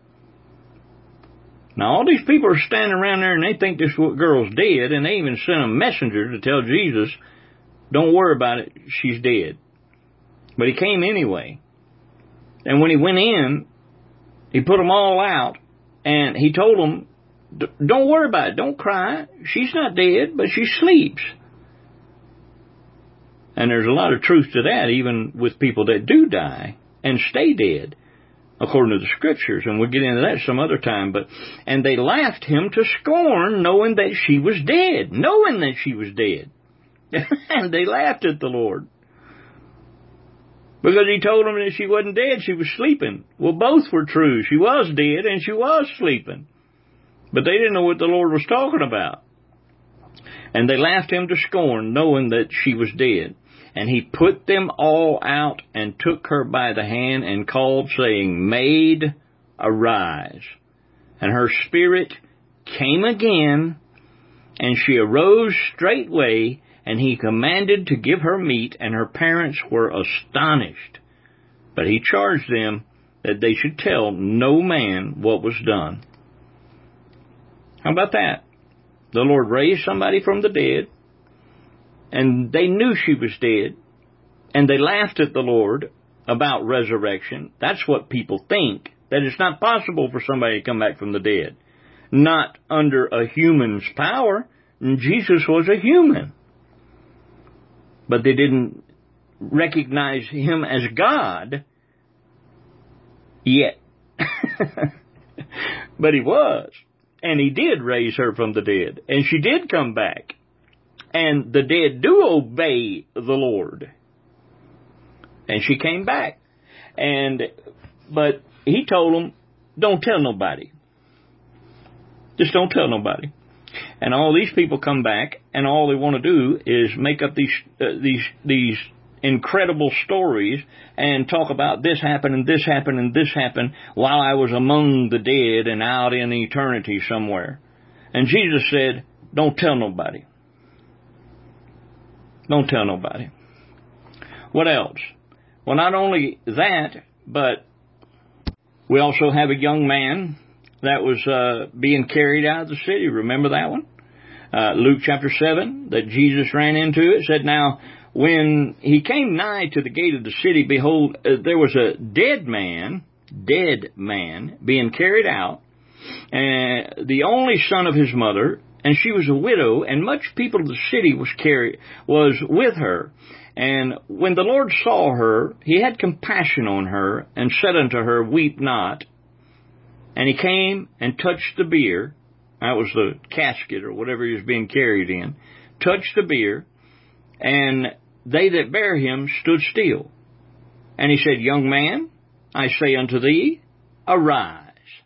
Now, all these people are standing around there, and they think this girl's dead, and they even sent a messenger to tell Jesus, don't worry about it, she's dead. But he came anyway. And when he went in, he put them all out, and he told them, don't worry about it, don't cry, she's not dead, but she sleeps. And there's a lot of truth to that, even with people that do die and stay dead, according to the Scriptures, and we'll get into that some other time. But and they laughed him to scorn, knowing that she was dead, knowing that she was dead. And they laughed at the Lord, because he told them that she wasn't dead, she was sleeping. Well, both were true. She was dead and she was sleeping. But they didn't know what the Lord was talking about. And they laughed him to scorn, knowing that she was dead. And he put them all out and took her by the hand and called, saying, Maid, arise. And her spirit came again, and she arose straightway, and he commanded to give her meat, and her parents were astonished. But he charged them that they should tell no man what was done. How about that? The Lord raised somebody from the dead, and they knew she was dead, and they laughed at the Lord about resurrection. That's what people think, that it's not possible for somebody to come back from the dead. Not under a human's power. And Jesus was a human. But they didn't recognize him as God yet. But he was. And he did raise her from the dead. And she did come back. And the dead do obey the Lord. And she came back. And, but he told them, don't tell nobody. Just don't tell nobody. And all these people come back, and all they want to do is make up these uh, these these incredible stories and talk about this happened and this happened and this happened while I was among the dead and out in eternity somewhere. And Jesus said, don't tell nobody. Don't tell nobody. What else? Well, not only that, but we also have a young man that was uh, being carried out of the city. Remember that one? Uh, Luke chapter seven, that Jesus ran into it, said, now, when he came nigh to the gate of the city, behold, uh, there was a dead man, dead man, being carried out, uh, the only son of his mother, and she was a widow, and much people of the city was carried, was with her. And when the Lord saw her, he had compassion on her, and said unto her, weep not. And he came and touched the bier. That was the casket or whatever he was being carried in. Touched the bier, and they that bare him stood still. And he said, young man, I say unto thee, arise.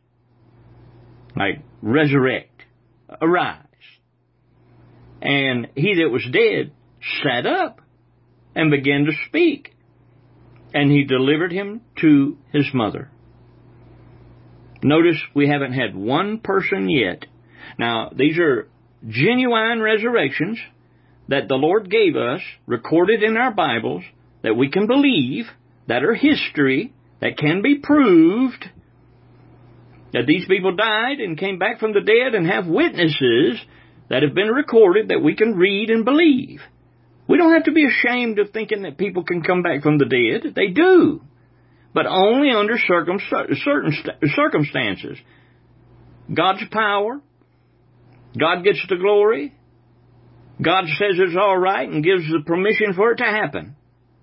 Like, resurrect. Arise. And he that was dead sat up and began to speak. And he delivered him to his mother. Notice we haven't had one person yet. Now, these are genuine resurrections that the Lord gave us, recorded in our Bibles, that we can believe, that are history, that can be proved, that these people died and came back from the dead, and have witnesses that have been recorded that we can read and believe. We don't have to be ashamed of thinking that people can come back from the dead. They do. But only under circum- certain st- circumstances. God's power. God gets the glory. God says it's all right and gives the permission for it to happen.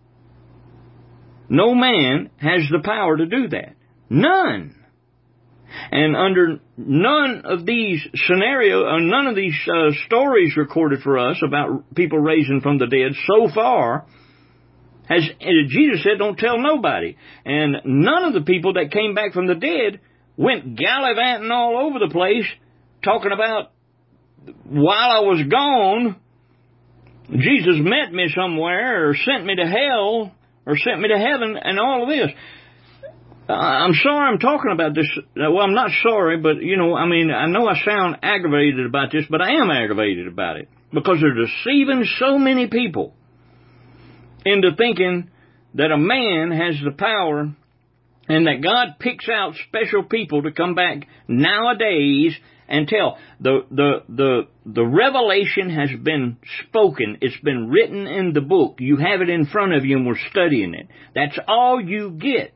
No man has the power to do that. None. And under none of these scenarios, uh, none of these uh, stories recorded for us about people raising from the dead so far, as Jesus said, don't tell nobody. And none of the people that came back from the dead went gallivanting all over the place talking about, while I was gone, Jesus met me somewhere or sent me to hell or sent me to heaven and all of this. I'm sorry I'm talking about this. Well, I'm not sorry, but, you know, I mean, I know I sound aggravated about this, but I am aggravated about it because they're deceiving so many people into thinking that a man has the power And that God picks out special people to come back nowadays and tell. The, the, the, the revelation has been spoken. It's been written in the book. You have it in front of you and we're studying it. That's all you get.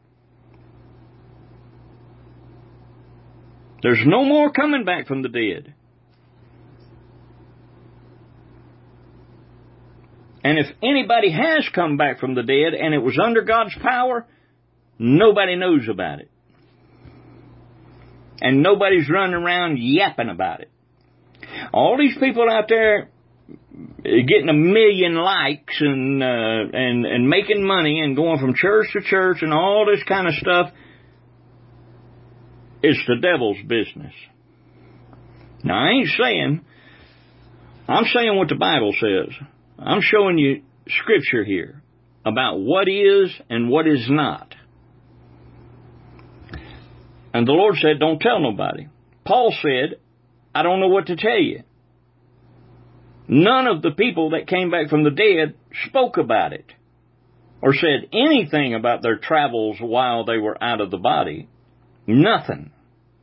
There's no more coming back from the dead. And if anybody has come back from the dead and it was under God's power, nobody knows about it. And nobody's running around yapping about it. All these people out there getting a million likes and, uh, and, and making money and going from church to church and all this kind of stuff, it's the devil's business. Now, I ain't saying, I'm saying what the Bible says. I'm showing you Scripture here about what is and what is not. And the Lord said, don't tell nobody. Paul said, I don't know what to tell you. None of the people that came back from the dead spoke about it or said anything about their travels while they were out of the body. Nothing.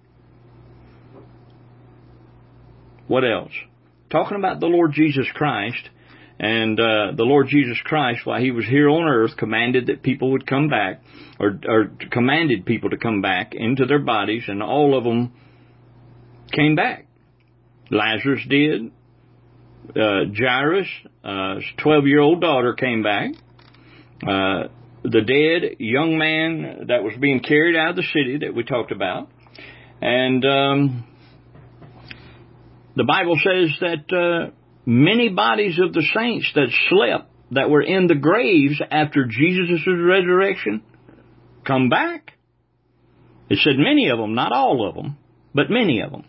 What else? Talking about the Lord Jesus Christ, and uh, the Lord Jesus Christ, while He was here on earth, commanded that people would come back, or, or commanded people to come back into their bodies, and all of them came back. Lazarus did. Uh, Jairus, uh, his twelve-year-old daughter, came back. Uh, the dead young man that was being carried out of the city that we talked about. And um, the Bible says that uh, many bodies of the saints that slept, that were in the graves after Jesus' resurrection, come back. It said many of them, not all of them, but many of them.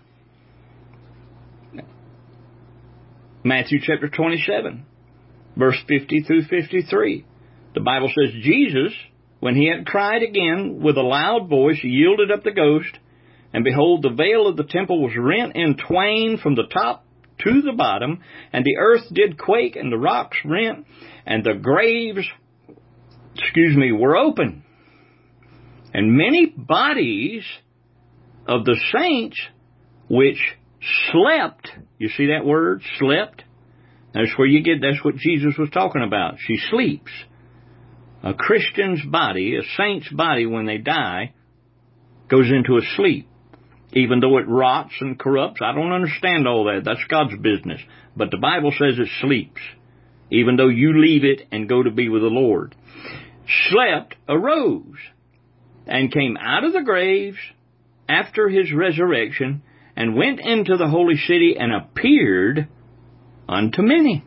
Matthew chapter twenty-seven, verse fifty through fifty-three. The Bible says, Jesus, when He had cried again with a loud voice, yielded up the ghost, and behold, the veil of the temple was rent in twain from the top to the bottom, and the earth did quake, and the rocks rent, and the graves, excuse me, were open. And many bodies of the saints which slept, you see that word, slept? That's where you get, that's what Jesus was talking about. She sleeps. A Christian's body, a saint's body, when they die, goes into a sleep. Even though it rots and corrupts, I don't understand all that. That's God's business. But the Bible says it sleeps, even though you leave it and go to be with the Lord. Slept, arose, and came out of the graves after His resurrection, and went into the holy city and appeared unto many.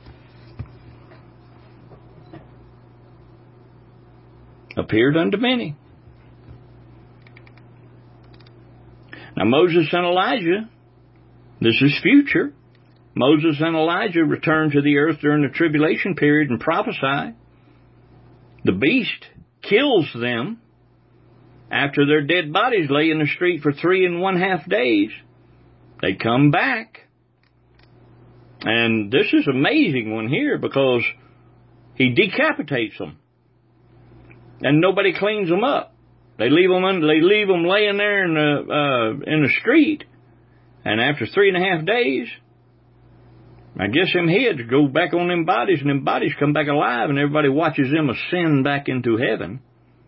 Appeared unto many. Now Moses and Elijah, this is future. Moses and Elijah returned to the earth during the tribulation period and prophesy. The beast kills them after their dead bodies lay in the street for three and one half days. They come back. And this is an amazing one here, because He decapitates them. And nobody cleans them up. They leave them under, they leave them laying there in the uh, in the street, and after three and a half days, I guess them heads go back on them bodies, and them bodies come back alive, and everybody watches them ascend back into heaven.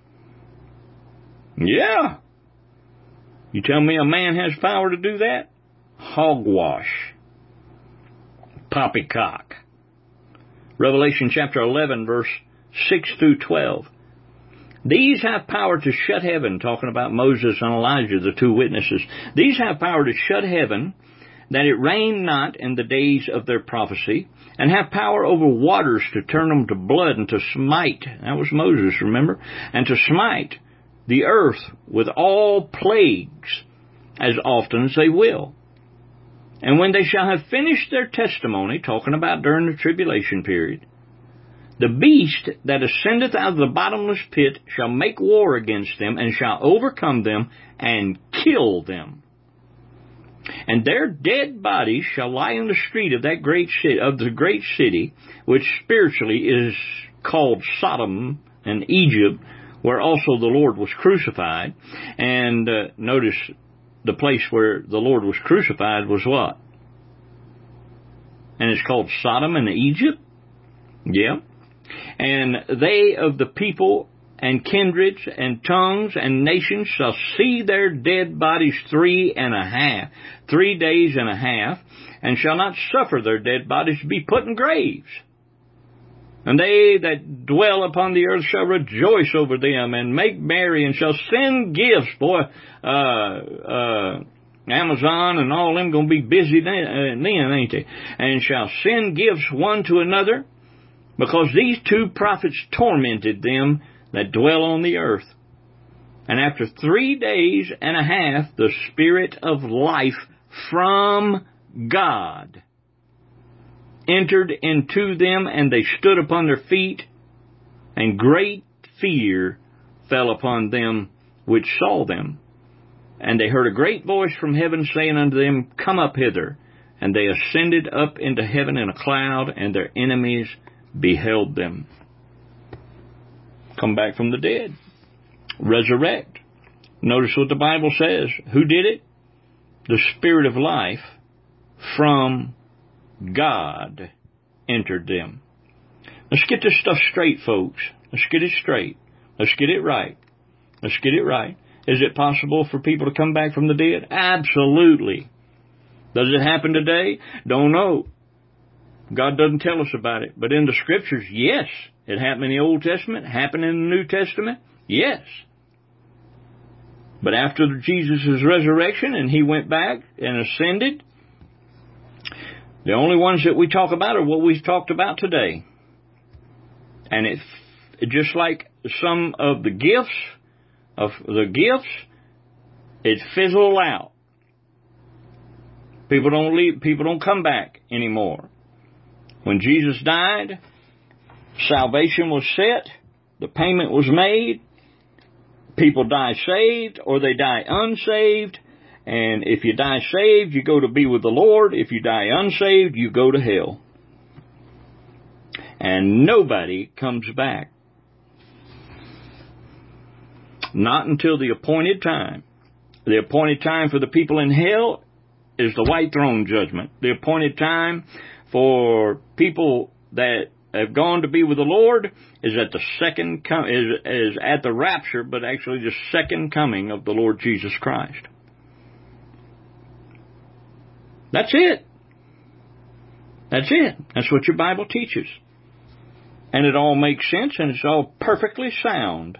Yeah, you tell me a man has power to do that? Hogwash, poppycock. Revelation chapter eleven, verse six through twelve. These have power to shut heaven, talking about Moses and Elijah, the two witnesses. These have power to shut heaven, that it rain not in the days of their prophecy, and have power over waters to turn them to blood, and to smite, that was Moses, remember, and to smite the earth with all plagues as often as they will. And when they shall have finished their testimony, talking about during the tribulation period, the beast that ascendeth out of the bottomless pit shall make war against them, and shall overcome them, and kill them. And their dead bodies shall lie in the street of that great city, of the great city, which spiritually is called Sodom and Egypt, where also the Lord was crucified. And uh, notice the place where the Lord was crucified was what? And it's called Sodom and Egypt. Yeah. And they of the people and kindreds and tongues and nations shall see their dead bodies three and a half, three days and a half, and shall not suffer their dead bodies to be put in graves. And they that dwell upon the earth shall rejoice over them and make merry, and shall send gifts. Boy, uh, uh, Amazon and all them going to be busy then, uh, then, ain't they? And shall send gifts one to another, because these two prophets tormented them that dwell on the earth. And after three days and a half, the Spirit of life from God entered into them, and they stood upon their feet, and great fear fell upon them which saw them. And they heard a great voice from heaven saying unto them, Come up hither. And they ascended up into heaven in a cloud, and their enemies beheld them. Come back from the dead. Resurrect. Notice what the Bible says. Who did it? The Spirit of life from God entered them. Let's get this stuff straight, folks. Let's get it straight. Let's get it right. Let's get it right. Is it possible for people to come back from the dead? Absolutely. Does it happen today? Don't know. God doesn't tell us about it. But in the Scriptures, yes. It happened in the Old Testament. Happened in the New Testament. Yes. But after Jesus' resurrection and He went back and ascended, the only ones that we talk about are what we've talked about today. And it, just like some of the gifts, of the gifts, it fizzled out. People don't leave, people don't come back anymore. When Jesus died, salvation was set, the payment was made, people die saved or they die unsaved, and if you die saved, you go to be with the Lord. If you die unsaved, you go to hell. And nobody comes back. Not until the appointed time. The appointed time for the people in hell is the white throne judgment. The appointed time for people that have gone to be with the Lord is at the second com- is, is at the rapture, but actually the second coming of the Lord Jesus Christ. That's it. That's it. That's what your Bible teaches. And it all makes sense, and it's all perfectly sound.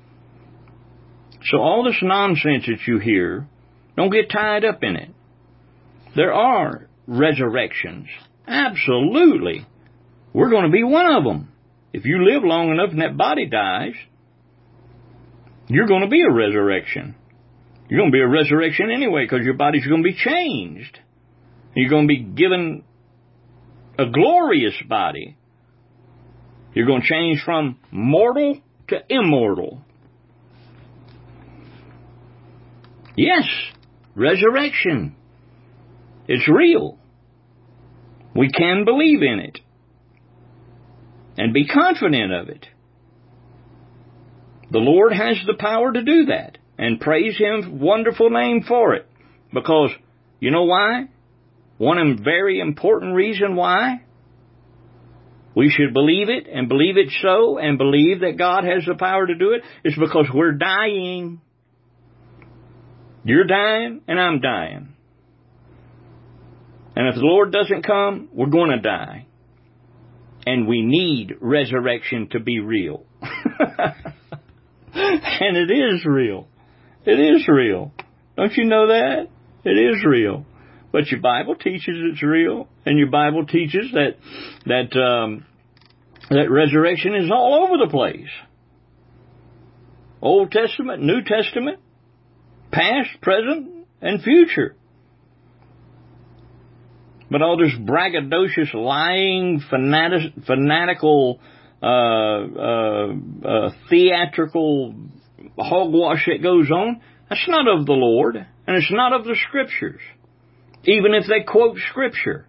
So all this nonsense that you hear, don't get tied up in it. There are resurrections. Absolutely. We're going to be one of them. If you live long enough and that body dies, you're going to be a resurrection. You're going to be a resurrection anyway, because your body's going to be changed. You're going to be given a glorious body. You're going to change from mortal to immortal. Yes, resurrection. It's real. We can believe in it and be confident of it. The Lord has the power to do that, and praise His wonderful name for it. Because, you know why? One very important reason why we should believe it and believe it so and believe that God has the power to do it is because we're dying. You're dying and I'm dying. And if the Lord doesn't come, we're going to die. And we need resurrection to be real. And it is real. It is real. Don't you know that? It is real. But your Bible teaches it's real. And your Bible teaches that that um, that resurrection is all over the place. Old Testament, New Testament, past, present, and future. But all this braggadocious, lying, fanatic, fanatical, uh, uh, uh, theatrical hogwash that goes on, that's not of the Lord, and it's not of the Scriptures, even if they quote Scripture.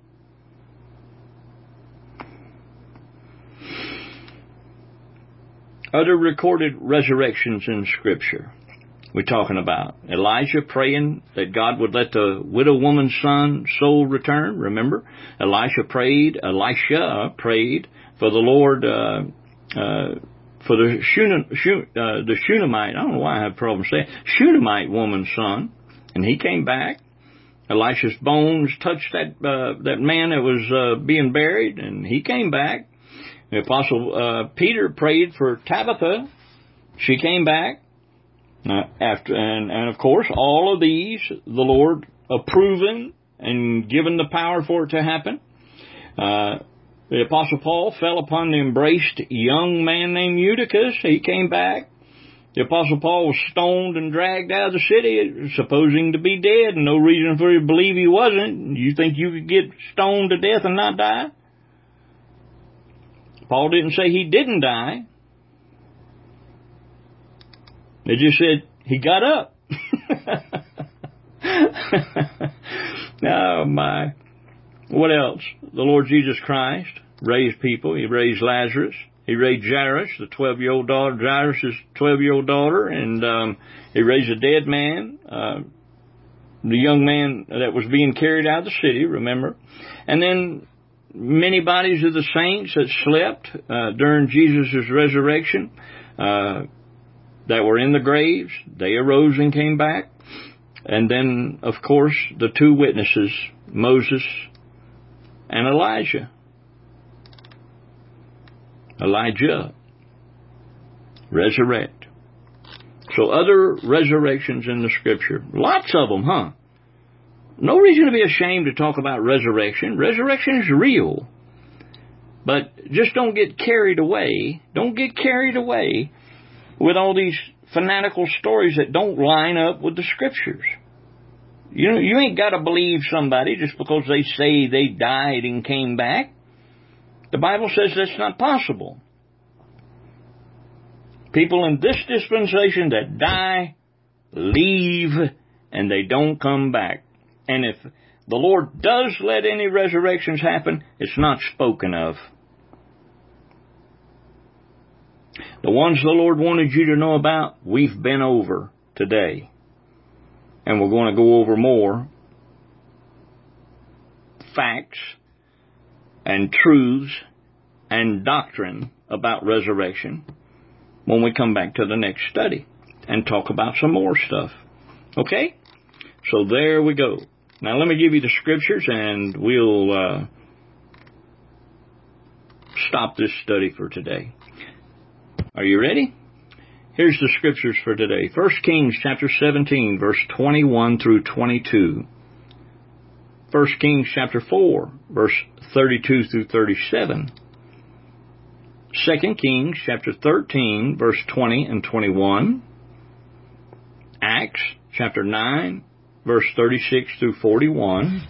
Other recorded resurrections in Scripture. We're talking about Elijah praying that God would let the widow woman's son soul return. Remember, Elisha prayed, Elisha prayed for the Lord, uh, uh, for the Shunam, Shun, uh, the Shunammite. I don't know why I have problems saying Shunammite woman's son, and he came back. Elisha's bones touched that uh, that man that was uh, being buried, and he came back. The Apostle uh, Peter prayed for Tabitha. She came back. Uh, after and, and of course, all of these, the Lord approving and given the power for it to happen. Uh, the Apostle Paul fell upon the embraced young man named Eutychus. He came back. The Apostle Paul was stoned and dragged out of the city, supposing to be dead, and no reason for you to believe he wasn't. You think you could get stoned to death and not die? Paul didn't say he didn't die. They just said he got up. Oh, my. What else? The Lord Jesus Christ raised people. He raised Lazarus. He raised Jairus, the twelve-year-old daughter, Jairus' twelve-year-old daughter, and um, he raised a dead man, uh, the young man that was being carried out of the city, remember? And then many bodies of the saints that slept uh, during Jesus' resurrection, uh, that were in the graves, they arose and came back. And then, of course, the two witnesses, Moses and Elijah. Elijah. Resurrect. So other resurrections in the Scripture. Lots of them, huh? No reason to be ashamed to talk about resurrection. Resurrection is real. But just don't get carried away. Don't get carried away with all these fanatical stories that don't line up with the Scriptures. You know, you ain't got to believe somebody just because they say they died and came back. The Bible says that's not possible. People in this dispensation that die, leave, and they don't come back. And if the Lord does let any resurrections happen, it's not spoken of. The ones the Lord wanted you to know about, we've been over today. And we're going to go over more facts and truths and doctrine about resurrection when we come back to the next study and talk about some more stuff. Okay? So there we go. Now let me give you the Scriptures and we'll uh, stop this study for today. Are you ready? Here's the Scriptures for today. First Kings chapter seventeen, verse twenty-one through twenty-two. First Kings chapter four, verse thirty-two through thirty-seven. Second Kings chapter thirteen, verse twenty and twenty-one. Acts chapter nine, verse thirty-six through forty-one.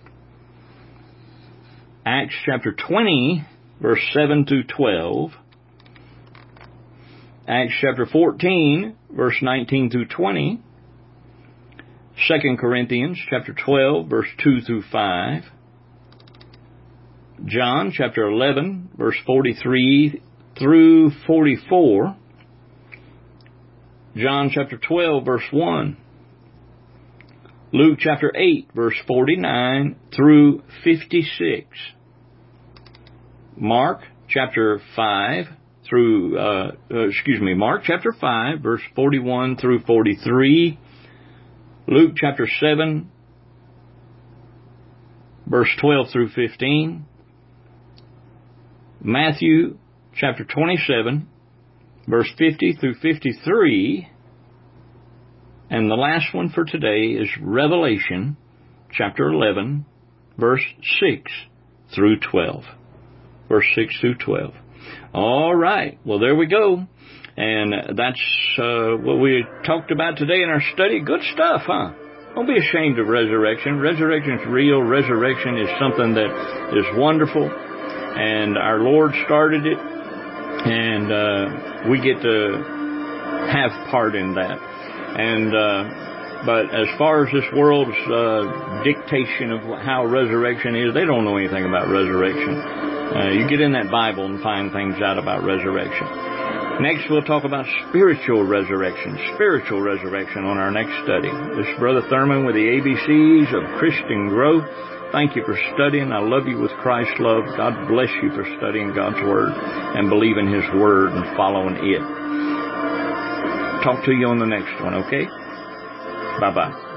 Acts chapter twenty, verse seven through twelve. Acts chapter fourteen, verse nineteen through twenty. Second Corinthians chapter twelve, verse two through five. John chapter eleven, verse forty-three through forty-four. John chapter twelve, verse one. Luke chapter eight, verse forty-nine through fifty-six. Mark chapter five through, uh, uh, excuse me, Mark chapter five, verse forty-one through forty-three. Luke chapter seven, verse twelve through fifteen. Matthew chapter twenty-seven, verse fifty through fifty-three. And the last one for today is Revelation chapter eleven, verse six through twelve. Verse six through twelve. All right. Well, there we go. And that's uh, what we talked about today in our study. Good stuff, huh? Don't be ashamed of resurrection. Resurrection is real. Resurrection is something that is wonderful. And our Lord started it. And uh, we get to have part in that. And uh, but as far as this world's uh, dictation of how resurrection is, they don't know anything about resurrection. Uh, you get in that Bible and find things out about resurrection. Next, we'll talk about spiritual resurrection, spiritual resurrection on our next study. This is Brother Thurman with the A B Cs of Christian Growth. Thank you for studying. I love you with Christ's love. God bless you for studying God's Word and believing His Word and following it. Talk to you on the next one, okay? Bye-bye.